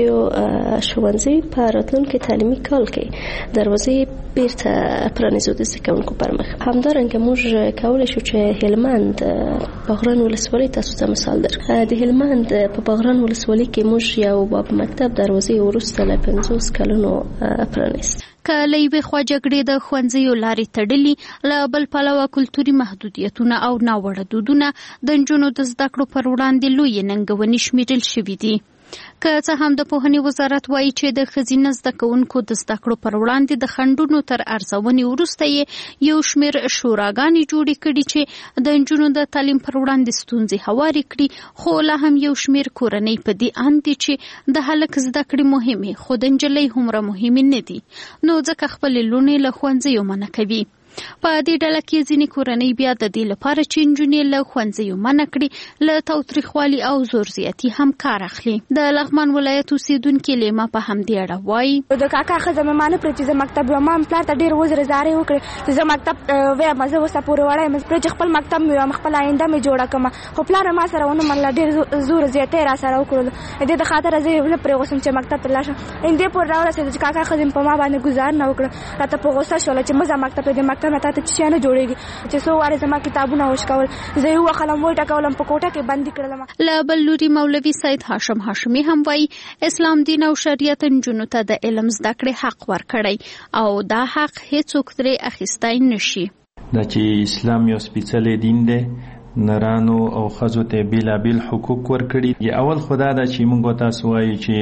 ښوونځي په راتلونکي تعلیمي کال کې دروازې بیرته پرانیزو د زده کوونکو پر مخ. همدارنګه موږ کولی شو چې هلمند باغران ولسوالۍ تاسو ته مثال درکړم. د هلمند په باغران ولسوالۍ کې موږ یو باب مکتب دروازې وروسته له 50 کلونو پرانیست. که له یوې خوا جګړې د ښوونځیو لارې تړلي، له بل پلوه کلتوري محدودیتونه او ناوړه دودونه د نجونو د زده کړو پر وړاندې لویې ننګونې شمیرل شوي دي. که څه هم د پوهنې وزارت وایي چې د ښځینه زده کوونکو د زده کړو پر وړاندې د خنډونو تر ارزونې وروسته یې یو شمېر شوراګانې جوړې کړي چې د نجونو د تعلیم پر وړاندې ستونزې هوارې کړي، خو لا هم یو شمېر کورنۍ په دې اند دي چې د هلک زده کړې مهمې خو د نجلۍ هومره مهمې نه دي، نو ځکه خپلې لوڼې له ښوونځیو منع کوي. په دې ډله کې ځینې کورنۍ بیا د دې لپاره چې نجونې له ښوونځیو منع کړي له تاوتریخوالي او زور زیاتي هم کار اخلي. د لغمان ولایت اوسېدونکي لیما په همدې اړه وایي د کاکا ښځه مې مانه پرې چې زه مکتب وم، پلار ته ډېر وزرې زارۍ وکړې چې زه مکتب ویم، زه اوسه پورې وړی یم پرې چې خپل مکتب مې ویم، خپل آینده مې جوړه کړم، خو پلار ما سره ونه منله، ډېر زور زیاتی را سره وکړل. د دې د خاطره زه نه پرېغوستم چې مکتب ته لاړ شم. همدې پورې راورسېده چې کاکا ښځې په ما باندې ګزار نه وکړه، راته په غوسه شوله چې مه ځه مکتب ته، د مکتب نه تا ته چې نه جوړېږي، چې څو وارې زما کتابونه وشکول، زه یې ووهلم وټکولم، په کوټه کې بندي کړلم. له بل لوري مولوي سید هاشم هاشمي هم وایي اسلام دین او شریعت نجونو ته د علم زده کړې حق ورکړی او دا حق هیڅوک ترې اخیستی نشي. دا چې اسلام یو سپېڅلی دین دی، نرانو او ښځو ته بیلابیل حقوق ورکړي. اول خدا دا چې موږ تاسو وایو چې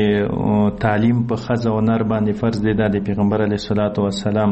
تعلیم په ښځه او نر باندې فرض دی، دا د پیغمبر علیه الصلاة والسلام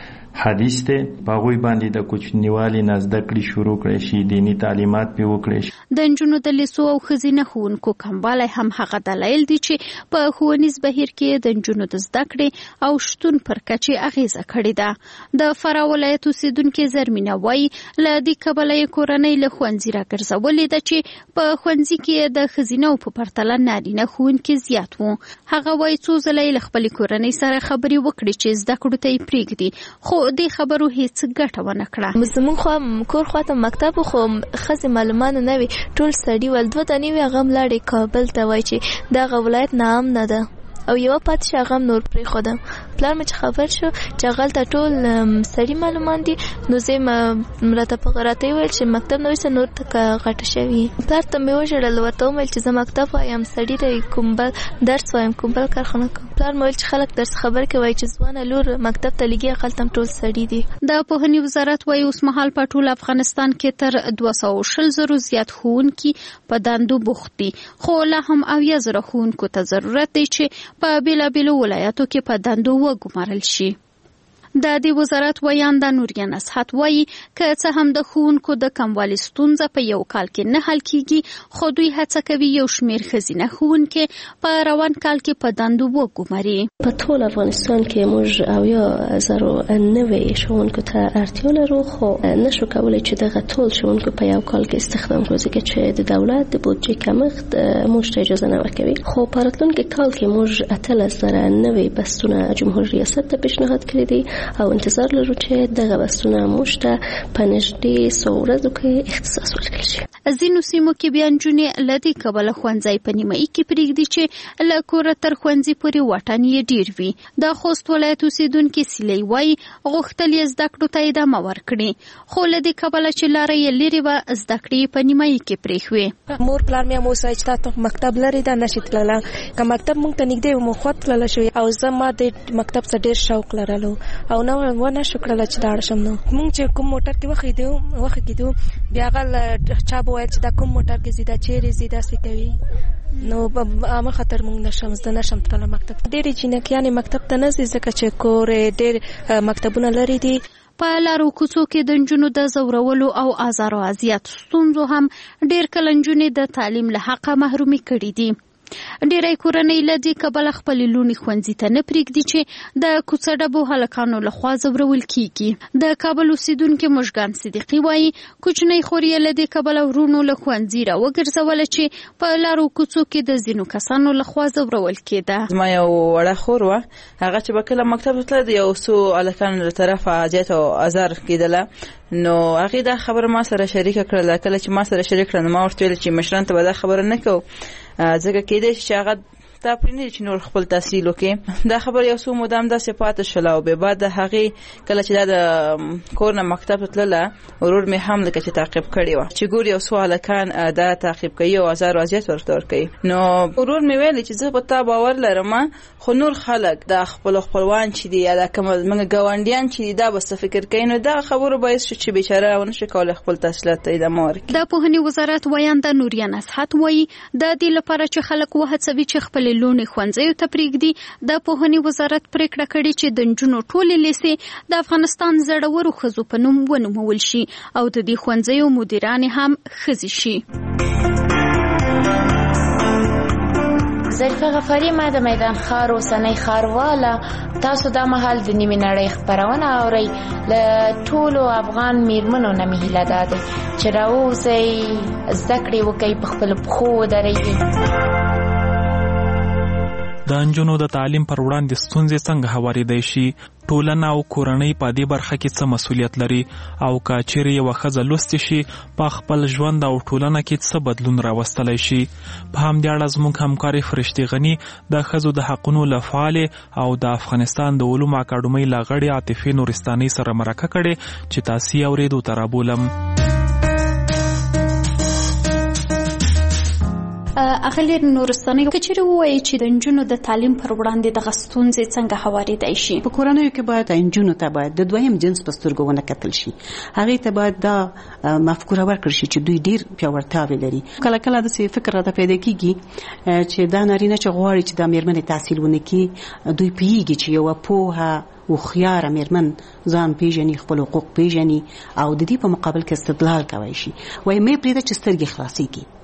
حدیث ته په هغوی باندې د کوچنیوالي نه زده کړې شروع کړی شي، دیني تعلیمات پرې وکړی شي. د نجونو د لیسو او ښځینه ښوونکو کموالی هم هغه دلایل دي چې په ښوونیز بهیر کې د نجونو د زده کړې او شتون پر کچې اغیزه کړې ده. د فراه ولایت اوسېدونکې زرمینه وایي له دې کبله یې کورنۍ له ښوونځي راګرځولې ده چې په ښوونځي کې د ښځینهو په پرتله نارینه ښوونکي زیات وو. هغه وایي څو ځله یې له خپلې کورنۍ سره خبرې وکړې چې زده کړو ته یې پرېږدي، خو دې خبرو هیڅ ګټه ونه کړه. زموږ خو کور خواته مکتب خو ښځې معلومانو نه وي، ټول سړي ول 2 دانې وي، هغه هم لاړې کابل ته وایي چې دغه ولایت ناامنه ده او یو پاتې شي، هغه هم نور پرېښوده. پلار مې چې خبر شو چې هغلته ټول سړي معلومان دي، نو زه راته په راته ویل چې مکتب نه وایسه نور ته غټه شوي. پلار ته مې وژړل، ورته ومویل چې زه مکتب وایم، سړي ته کوم بل درس وایم، کوم بل کارخانه کوم. پلار مې ویل چې خلک درس خبر کې وایي چې ځوانه لور مکتب ته لګي، هغلته هم ټول سړي دي. د پوهنې وزارت وایي اوس مهال په ټول افغانستان کې تر 220,000 زیات ښوونکي په دندو بوخت دي، خو لا هم 80,000 ښوونکو ته ضرورت دی چې په بیلابیلو ولایاتو کې په دندو وګمارل شي. د دې وزارت ویانده نوریا نصحت وایي که څه هم د ښوونکو د کموالي ستونزه په یو کال کې نه حل کیږي، خو دوی هڅه کوي یو شمیر ښځینه ښوونکي په روان کال کې په دندو وګماري. په ټول افغانستان کې موږ 80,000 ښوونکو ته اړتیا لرو، خو نشو کولی چې دغه ټول ښوونکو په یو کال کې استخدام کړو، ځکه چې د دولت د بودجې کمښت موږ ته اجازه نه ورکوي. خو په راتلونکي کال کې موږ 18,000 بستونه جمهور ریاست ته پیشنهاد کړي دي او انتظار لرو چې دغه بستونه موږ ته په نږدې 100 ورځو کې اختصاص ورکړل شي. ځینو سیمو کې بیا نجونې له دې کبله ښوونځی په نیمایي کې پرېږدي چې له کوره تر ښوونځي پورې واټن یې ډېر وي. د خوست ولایت اوسېدونکي سیلۍ وایي غوښتل یې زده کړو ته ادامه ورکړي، خو له دې کبله چې لاره یې لرې وه زده کړې یې په نیمایي کې پرېښوې. مور پلار مې هم وویل چې تا مکتب لرې ده، نشي تللی. که مکتب موږ ته نږدې و مو خوا تللی شوې، او زه ما د مکتب څخه ډېر شوق لرلو او نه ونه شو کړله چې لاړ شم. نو موږ چې کوم موټر کې وخه کېدو، بیا هغه چا به ویل چې دا کوم موټر کې ځي، دا چیرې ځي، داسې کوي. نو عامه خطر موږ زه نشم تللی مکتب. ډېرې جینکیانې مکتب ته نه ځي ځکه چې کور ډېر مکتبونه لرې دي. په لارو کوڅو کې د نجونو د زورولو او آزار او اذیت ستونزو هم ډېر کله نجونې د تعلیم له حقه محرومي کړي دي. ډېری کورنۍ له دې کبله خپلې لوڼې ښوونځي ته نه پرېږدي چې د کوڅه ډبو هلکانو لخوا ځورول کیږي. د کابل اوسېدونکي مژګان صدیقي وایي کوچنۍ خور یې له دې کبله ورونو له ښوونځي راوګرځوله چې په لارو کوڅو کې د ځینو کسانو لخوا ځورول کېده. زما یو وړه خور وه، هغه چې به کله مکتب تله د یو څو هلکانو له طرفه اذیت او آزار کېدله، نو هغې دا خبره ما سره شریکه کړله. کله چې ما سره شریک کړه نو ما ورته ویل چې مشرانو ته به دا خبره نه کوو، ځکه کېدای شي چې هغه دا پرې نه چې نور خپل تحصیل وکړي. دا خبره یو څو موده همداسې پاتې شوله او بیا بعد د هغې کله چې دا د کور نه مکتب ته تلله، ورور مې هم لکه چې تعقیب کړې وه چې ګوري یو څو هلکان دا تعقیب کوي او آزار او اذیت ورته ورکوي. نو ورور مې ویلې چې زه په تا باور لرم، خو نور خلک دا خپلوان چې دي یا دا کوم موږ ګاونډیان چې دي دا به څه فکر کوي، نو دا خبرو باعث شو چې بیچاره ونشي کولی خپل تحصیلات ته ادامه ورکړي. د پوهنې وزارت ویانده نوریا نصحت وایي د دې لپاره چې خلک وهڅوي چې خپلې لوڼې ښوونځیو ته پرېږدي، د پوهنې وزارت پرېکړه کړې چې د نجونو ټولې لیسې د افغانستان زړورو ښځو په نوم ونومول شي او د دې ښوونځیو مدیرانې هم ښځې شي. ظریفه غفاری، ما د میدان ښار اوسنۍ ښارواله. تاسو دا مهال د نیمې نړۍ خپرونه اورئ. له ټولو افغان میرمنو نه مې هیله دا دی چې راووځئ، زده کړې وکړئ، په خپلو پښو ودرېږئ. د نجونو د تعلیم پر وړاندې ستونزې څنګه هواریدای شي؟ ټولنه او کورنۍ په دې برخه کې څه مسؤلیت لري؟ او که چیرې یوه ښځه لوستې شي په خپل ژوند او ټولنه کې څه بدلون راوستلی شي؟ په همدې اړه زموږ همکارې فرشتې غني د ښځو د حقونو له فعالې او د افغانستان د علومو اکاډمۍ له غړې عاطفې نورستانۍ سره مرکه کړې چې تاسو یې اورېدو ته رابولم. اغلې نورستانۍ که چیرې ووایي چې د نجونو د تعلیم پر وړاندې دغه ستونزې څنګه هواریدای شي؟ په کورنیو کې باید نجونو ته باید د دویم جنس په سترګو ونه کتل شي. هغې ته باید دا مفکوره ورکړل شي چې دوی ډېر پیاوړتیاوې لري. کله کله داسې فکر راته پیدا کېږي چې دا نارینه چې غواړي چې دا مېرمنې تحصیل ونه کړي، دوی پوهېږي چې یوه پوهه هوښیاره مېرمن ځان پیژني، خپل حقوق پیژني او د دې په مقابل کې استدلال کولی شي. وایي مې پرېږده چې سترګې خلاصېږي،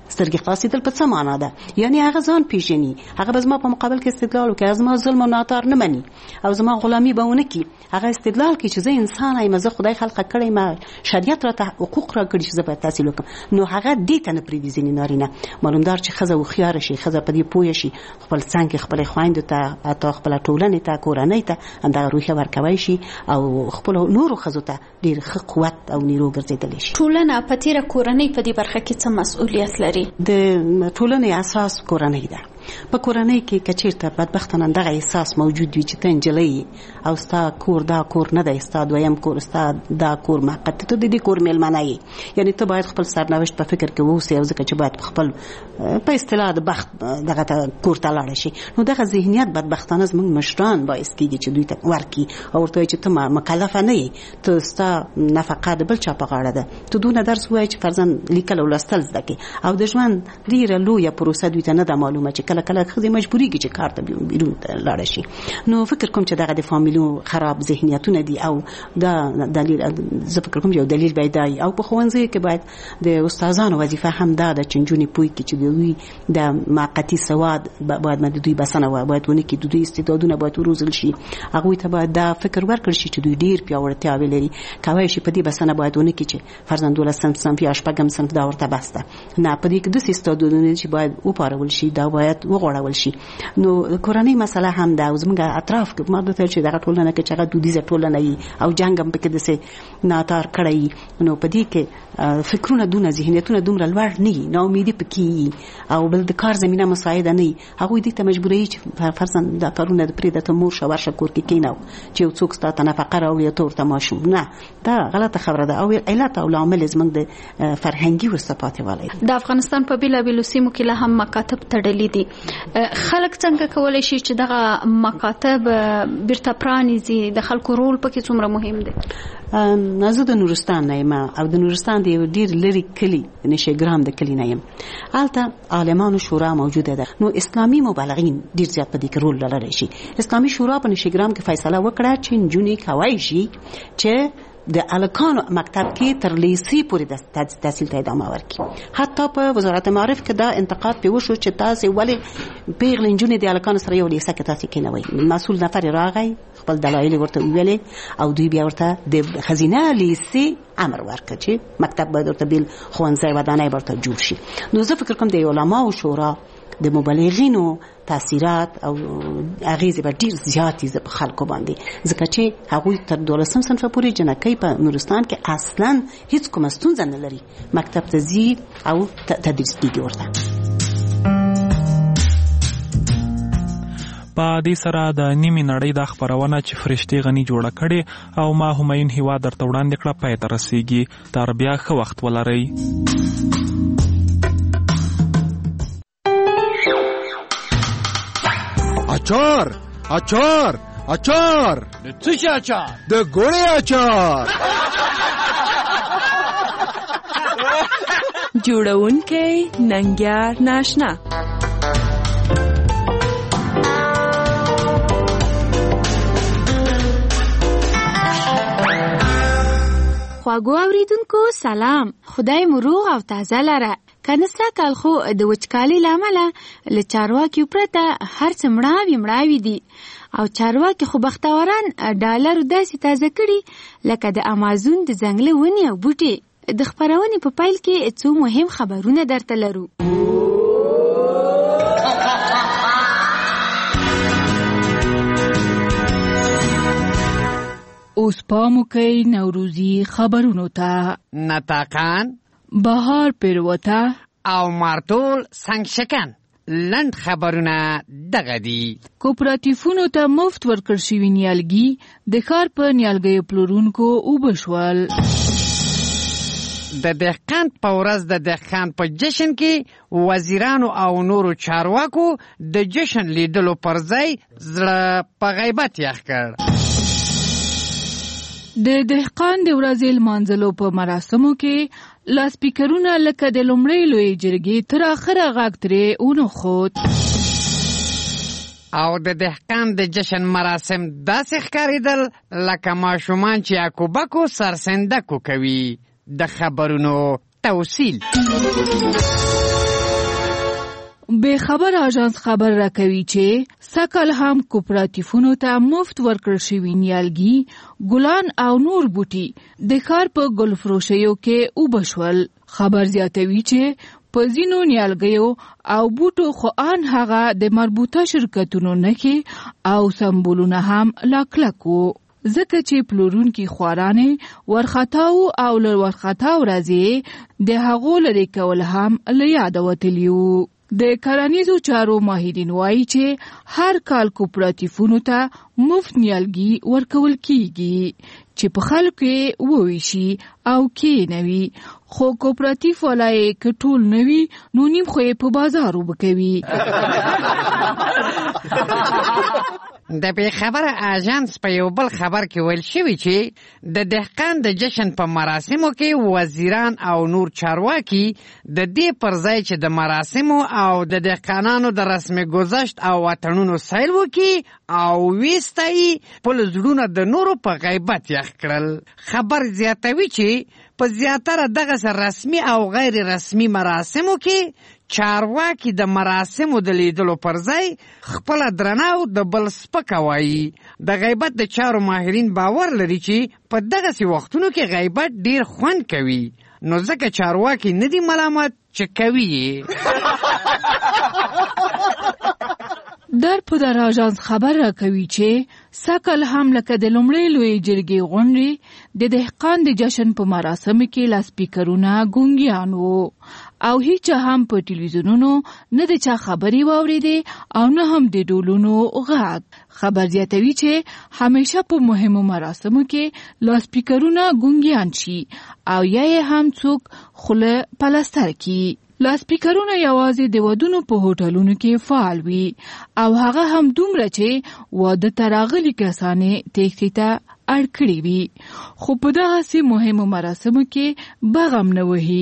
سترګې خلاصېدل په څه معنا ده؟ یعنی هغه ځان پیژني، هغه به زما په مقابل کې استدلال وکړي، زما ظلم او ناتار نه مني او زما غلامي به ونه کړي. هغه استدلال کوي چې زه انسان یم، زه خدای خلقه کړی، ما شریعت راته حقوق راکړي چې زه باید تحصیل وکړم. نو هغه دې ته نه پرېږدي ځینې نارینه. معلومدار چې ښځه هوښیاره شي، ښځه په دې پوه شي، خپل څنګ کې خپلې خویندو ته، حتی خپله ټولنې ته، کورنۍ ته همدغه روحیه ورکوی شي او خپلو نورو ښځو ته ډېر ښه قوت او نیرو ګرځېدلی شي. ټولنه په تېره کورنۍ په دې برخه کې څه مسؤلیت لري؟ د ټولنې اساس کورنۍ ده. په کورنۍ کې که چېرته بدبختانه دغه احساس موجود وي چې ته نجلۍ او ستا کور دا کور نه دی، ستا دویم کور، ستا دا کور موقت، ته د دې کور میلمنه یې، یعنې ته باید خپل سرنوشت په فکر کې واوسې او ځکه چې باید خپل په اصطلاح د بخت دغه ته کور ته لاړه شي. نو دغه ذهنیت بدبختانه زموږ مشران باعث کېږي چې دوی ته ورکړي او ورته وایي چې ته مکلفه نه یې، ته ستا نفقه د بل چا په غاړه ده، ته دونه درس ووایه چې فرضاً لیکل او لوستل زده کړي. او د ژوند ډېره لویه پروسه دوی ته نه ده معلومه چې کله ښځې مجبورېږي چې کار ته بیرون لاړه شي. نو فکر کوم چې دغه د فامیلو خراب ذهنیتونه دي او دا دلیل، زه فکر کوم یو دلیل باید دی. او په ښوونځیو کې باید د استادانو وظیفه هم دا ده چې نجونې پوه کړي چې د دوی د موقتي سواد باید د دوی بسنه باید ونه کړي، د دوی استعدادونه باید وروزل شي، هغوی ته باید دا فکر ورکړل شي چې دوی ډېر پیاوړتیاوې لري، کولی شي په دې بسنه باید ونه کړي چې فرضاً 12 صنف یا شپږم صنف دا ورته بس ده. نه، په دې کې داسې استعدادونه چې باید وپارول شي، دا باید وغوړول شي. نو کورنۍ مسله هم ده. او زموږ اطراف کې ما درته چې دغه ټولنه کې چې هغه دودیزه ټولنه وي او جنګ هم پکې داسې ناتار کړی، نو په دې کې فکرونه دونه، ذهنیتونه دومره لوړ نه وي، ناامیدي پکې وي او بل د کار زمینه مساعده نه وي. هغوی دې ته مجبوروي چې فرضاً دا کارونه پرېږده، ته مور شه ورشه کور کې کښېنه چې یو څوک ستا ته نفقه راوړي، ته ورته ماشوم. نه، دا غلطه خبره ده او علت او لامل زموږ د فرهنګي وروسته پاتې والی. د افغانستان په بېلابېلو سیمو کې لا هم مکاتب تړلي دي. خلک څنګه کولی شي چې دغه مکاتب بیرته پرانیزي؟ د خلکو رول پکې څومره مهم دی؟ زه د نورستان نه یم او د نورستان د یو ډېر لرې کلي نشیګرام د کلي نه یم. هلته عالمانو شورا موجوده ده. نو اسلامي مبلغین ډېر زیات په دې کې رول لرلی شي. اسلامي شورا په نشیګرام کې فیصله وکړه چې نجونې کولی شي چې د الکانو مکتب کې تر لیسې پورې تحصیل ته ادامه ورکړي. حتی په وزارت معارف کې دا انتقاد پې وشو چې تاسې ولې پیغلې نجونې د الکانو سره یو لیسه کې تاسې کېنوئ. مسؤل نفر راغی، خپل دلایل ورته وویلې او دوی بیا ورته د ښځینه لیسې امر ورکړ چې مکتب باید ورته بیل ښوونځی ودانۍ ورته جوړ شي. نو زه فکر کوم د علماو شورا د مبلغینو تاثیرات او اغیزې به ډېر زیاتې په خلکو باندې، ځکه چې هغوی تر 12 صنفه پورې جنکۍ په نورستان کې اصلا هیڅ کومه ستونزه نه لري، مکتب ته ځي او تدریس کېږي ورته. په دې سره د نیمې نړۍ دا خپرونه چې فرشتې غني جوړه کړې او ما همایون هیواد درته وړاندې کړه پای ته رسیږي. تر بیا ښه وخت ولرئ. اچار اچار اچار د څه شي اچار؟ د ګوړې اچار. جوړونکی ننګیار ناشنا. خواږو اوریدونکو سلام، خدای مو روغ او تازه لره. کنه ساکل خو د وچکالي لامله له چارواکیو پرته هر څه مړاوي دي او چارواکي خو بختوران ډالر داسې تازه کړي لکه د امازون د ځنګله ونې او بوټي. د خپرونې په پیل کې څو مهم خبرونه درته لرو. اوس پام وکئ نوروزی خبرونو ته. نطاقان، بهار پیروته او مارتول سنگشکن. لند خبرونه دغه دي. کوپراتیفونو ته مفت ورکړ شوي نیالګي د ښار په نیالګیو پلورونکو اوبه شول. د دهقان په ورځ د دهقان په جشن کې وزیرانو او نورو چارواکو د جشن لیدلو پر ځای زړه په غیبت یخ کړ. د دهقان د ورځې لمانځلو په مراسمو کې لاسپیکرونه لکه د لومړۍ لویې جرګې تر اخره غږ ترې ونښود. او د دهقان د جشن مراسم داسې ښکارېدل لکه ماشومان چې اکوبکو سرسندکو کوي. د خبرونو توصیل. به خبر آژانس خبر راکوي چې سکل هم کوپراتیفونو ته مفت ورکړل شوي نیالګي، ګلان او نور بوټي د ښار په ګلفروشیو کې وبشول. خبر زیاتوي چې په ځینو نیالګیو او بوټو خو آن هغه د مربوطه شرکتونو نښې او سمبولونه هم لا کلک وو، ځکه چې پلورونکي خوارانې ورخطاو او له ورخطاو راځي د هغو لرې کول هم له یاده وتلي وو. د کرنیزو چارو ماهرین وایي چې هر کال کوپراتیفونو ته مفت نیالګي ورکول کیږي چې په خلکو یې وویشي او کینوي، خو کوپراتیف ولای کټول نوي نو نیم خو یې په بازار وبکوي. د بې خبره آژانس په یو بل خبر کې ویل شوي چې د دهقان د جشن په مراسمو کې وزیران او نور چارواکي د دې پر ځای چې د مراسمو او د دهقانانو د رسم گذشت او وطنونو سیل وکړي او ویستایي خپل زړونه د نورو په غیبت یخ کړل. خبر زیاتوي چې په زیاتره دغه رسمي او غیر رسمي مراسمو کې چارواکي د مراسمو د لیدلو پر ځای خپل درناو د بل سپکه وایي. د غیبت د چارو ماهرین باور لري چې په دغسې وختونو کې غیبت ډیر خوند کوي، نو ځکه چارواکي نه دي ملامت چې کوي. در په در آژانس خبر راکوي چې سکل هم لکه د لومړۍ لوی جرګې غونډې د دهقان د جشن په مراسمو کې لاسپیکرونه ګونګیان وو او هیچا هم په ټلویزیونونو نه د چا خبرې واورېدې او نه هم د ډولونو غږ. خبر زیاتوي چې همیشه په مهمو مراسمو کې لاسپیکرونه ګونګیان شي او یا یې هم څوک خوله پلستر کی. لاسپیکرونه یوازې د ودونو په هوټلونو کې فعال وي او هغه هم دومره چې واده ته راغلي کسانې تېښتې ته اړ کړي وي، خو په دغسې مهمو مراسمو کې بغم نه وهي.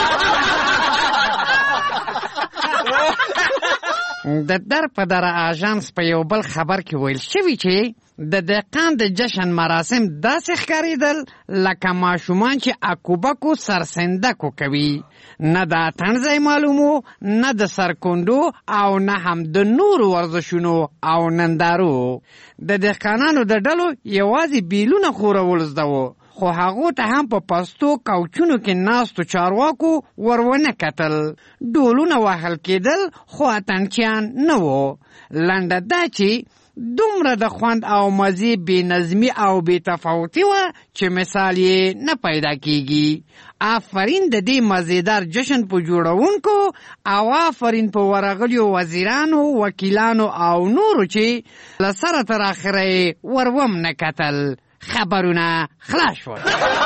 د در په در آژانس په یو بل خبر کې ویل شوي چې د دهقان د جشن مراسم داسې ښکارېدل لکه ماشومان چې اکوبکو سرسندکو کوي، نه د اتڼ ځای معلومو، نه د سرکونډو او نه هم د نورو ورزشونو او نندارو. د دهقانانو د ډلو یوازې بیلونه خورول زده وو، خو هغو ته هم په پستو کوچونو کې ناستو چارواکو ورونه کتل. ډولونه وهل کېدل خو اتڼچیان نه وو. لنډه دا چې دومره د خوند او مزې بې نظمي او بې تفاوتي وه چې مثال یې نه پیدا کیږي. آفرین د دې مزیدار جشن په جوړونکو او آفرین په ورغلیو وزیرانو، وکیلانو او نورو چې له سره تر اخره یې وروم نه کتل. خبرونه خلاص شول.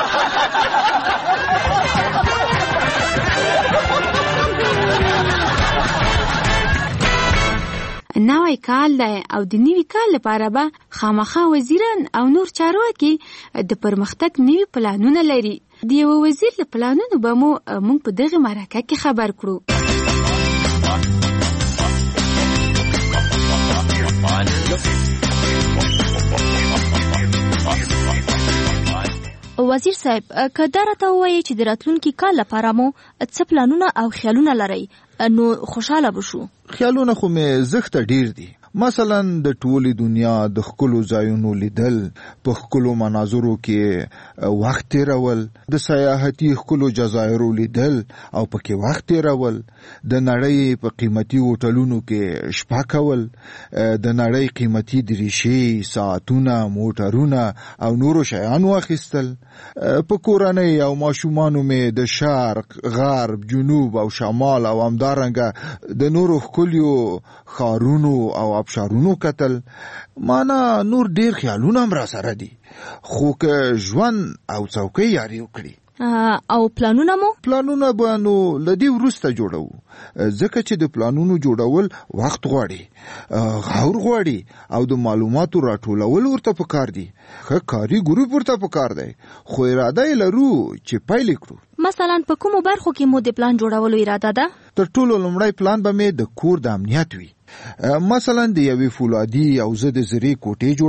نوی کال دی او د نوي کال لپاره به خامخا وزیران او نور چارواکي د پرمختګ نوي پلانونه لري. د یو وزیر له پلانونو به موږ په دغه مرکه کې خبر کړو. وزیر صاحب، که دا راته ووایي چې د راتلونکي کال لپاره مو څه پلانونه او خیالونه لرئ نو خوشحاله بشو. خیالونه خو مې زښته ډیر دي. مثلا د ټولې دنیا د ښکلو ځایونو لیدل، په ښکلو مناظرو کې وخت تېرول، د سیاحتي ښکلو جزایرو لیدل او پکې وخت تېرول، د نړۍ په قیمتي هوټلونو کې شپه کول، د نړۍ قیمتي دریشې، ساعتونه، موټرونه او نورو شیانو اخیستل. په کورنۍ او ماشومانو مې د شرق، غرب، جنوب او شمال او همدارنګه د نورو ښکلیو ښارونو او ابشارونو کتل. مانا نور ډیر خیالونه هم را سره دي، خو که ژوند او څوکۍ یاري وکړي. او پلانونه به نو له دې وروسته جوړوو، ځکه چې د پلانونو جوړول وخت غواړي، غور غواړي او د معلوماتو راټولول ورته پکار دي. ښه کاري ګروپ ورته پکار دی، خو اراده یې لرو چې پیل کړو. مثلا په کومو برخو کې مو د پلان جوړولو اراده ده؟ تر ټولو لومړی پلان به مې د کور د امنیت وي. مثلا د یوې فولادي او ضد زرې کوټې جوړول،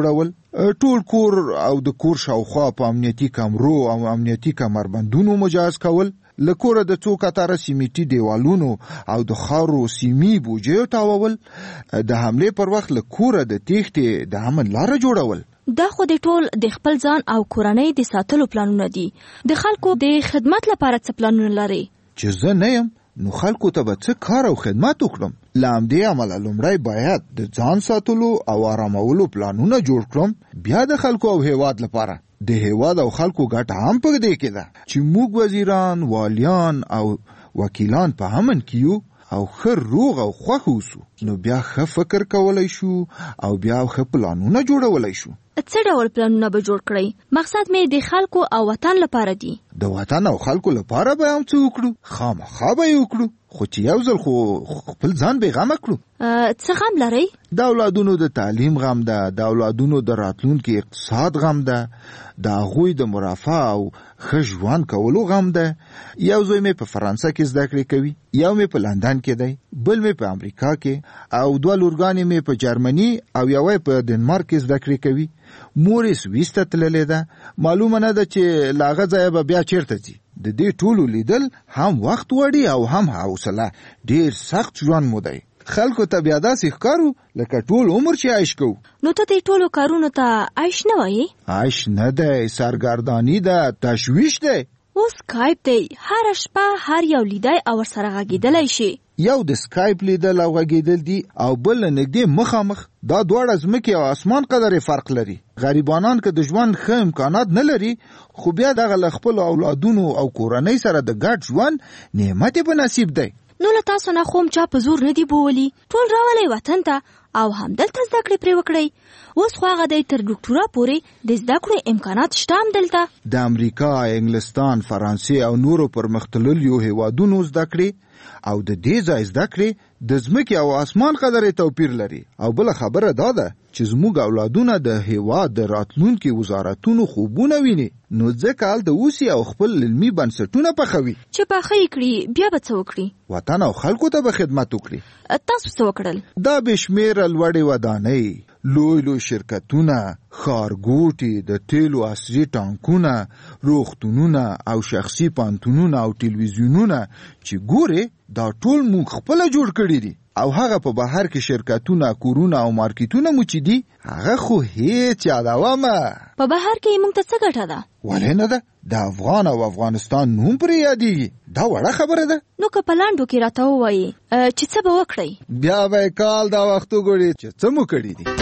ټول کور او د کور شاوخوا په امنیتي کمرو او امنیتي کمربندونو مجهز کول، له کوره د څو کتاره سیمټي دیوالونو او د خاورو سیمي بوجیو تاوول، د حملې پر وخت له کوره د تېښتې د امن لاره جوړول. دا خو د ټول د خپل ځان او کورنۍ د ساتلو پلانونه دي. د خلکو د خدمت لپاره څه پلانونه لري؟ چې زه نه یم نو خلکو ته به څه کار او خدمت وکړم. له همدې امله لومړی باید د ځان ساتلو او آرامولو پلانونه جوړ کړم، بیا د خلکو او هیواد لپاره. د هیواد او خلکو ګټه هم په دې کې ده چې موږ وزیران، والیان او وکیلان په امن کې یو او ښه روغ او خوښ اوسو، نو بیا ښه فکر کولی شو او بیا ښه پلانونه جوړولی شو. څه ډول پلانونه به جوړ کړئ؟ مقصد مې د خلکو او وطن لپاره دی. د وطن او خلکو لپاره به هم څه وکړو، خامخا به یې وکړو، خو چې یو ځل خو خپل ځان بې غمه کړو. څه غم لرئ؟ د اولادونو د تعلیم غم ده، د اولادونو د راتلونکي اقتصاد غم ده، د هغوی د مرافع او ښه ژوند کولو غم ده. یو زوی مې په فرانسه کې زده کړې کوي، یو مې په لندن کې دی، بل مې په امریکا کې، او دوه لورګانې مې په جرمني او یوه په دنمارک کې زده کړې کوي. مور یې سویس ته تللې ده، معلومه نه ده چې له هغه ځایه به بیا چیرته ځي. د دې ټولو لیدل هم وخت وړي او هم حوصله، ډېر سخت ژوند مو دی. خلکو ته بیا داسې ښکارو لکه ټول عمر چې عیش کوو. نو ته دې ټولو کارونو ته عیش نه وایې؟ عیش نه دی، سرګرداني ده، تشویش دی. اوس سکایپ دی، هر شپه هر یو لیدای او ورسره غږېدلی شي. یو د سکایپ لیدل او غږېدل دي او بل نږدې مخامخ. دا دواړه ځمکې او اسمان قدرې فرق لري. غریبانان که د ژوند ښه امکانات نه لري، خو بیا دغه له خپلو اولادونو او کورنۍ سره د ګډ ژوند نعمت یې په نصیب دی. نو له تاسو نه خو چا په زور نه دی بوولي، ټول راولئ وطن ته او همدلته زده کړې پرې وکړئ. اوس خو هغه دی تر ډاکټورا پورې د زده کړې امکانات شته همدلته. د امریکا، انګلستان، فرانسې او نورو پرمختللیو هیوادونو زده کړې او د دې ځای زده کړې د ځمکې او اسمان قدرې توپیر لري. او بله خبره دا ده چې زموږ اولادونه د هیواد د راتلونکي وزارتونو خوبونه ویني، نو ځکه هلته اوسي او خپل علمي بنسټونه پخوي. چې پخه یې کړي بیا به څه وکړي؟ وطن او خلکو ته به خدمت وکړي. تاسو څه وکړل؟ دا بېشمېره لوړې ودانۍ، لوی لوی شرکتونه، ښارګوټي، د تیلو عصري ټانکونه، روغتونونه او شخصي پانتونونه او ټلویزیونونه چې ګورې دا ټول موږ خپله جوړ کړي دي. او هغه په بهر کې شرکتونه، کورونه او مارکیټونه مو چې دي، هغه خو هیڅ یادومه. په بهر کې موږ ته څه ګټه ده؟ ولې نه ده؟ د افغان او افغانستان نوم پرې یادېږي، دا وړه خبره ده. نو که په لاندو کې راته ووایي چې څه به وکړئ، بیا به یې کال دا وخت وګوري چې څه مو کړي دي.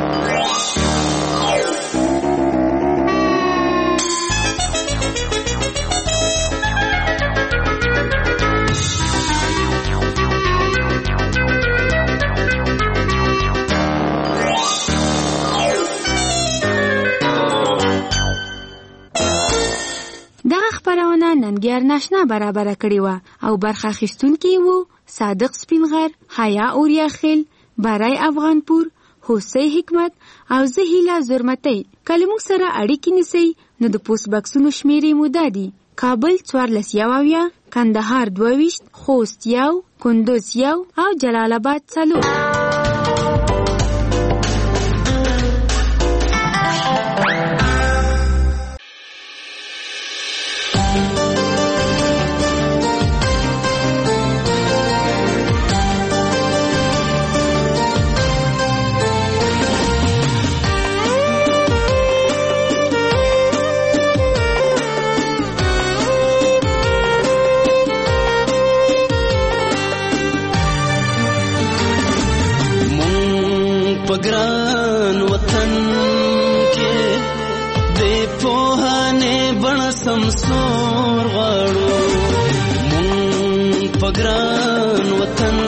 دغه خبرونه ننګیار ناشنا برابره کړې وه او برخه اخیستونکي وو صادق سپینغر، حیا اوریاخیل، برای افغانپور، حسین حکمت او زه هیله زرمتی. که موږ سره اړیکې نیسئ نو د پوسټ بکسونو شمیرې مو دا دي: کابل 1470، کندهار 22، خوست 1، کندوز 1 او جلال آباد 4. پګران وطن کې د پوهانه بڼ سمسور غاړو، مونږ پګران وطن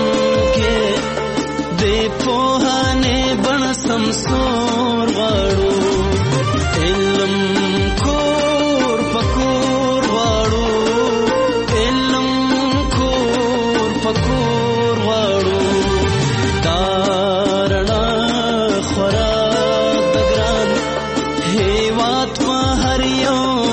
کې د پوهانه بڼ سمسور غاړو، علم کور پکور غاړو، علم کور پکور غاړو. هر یو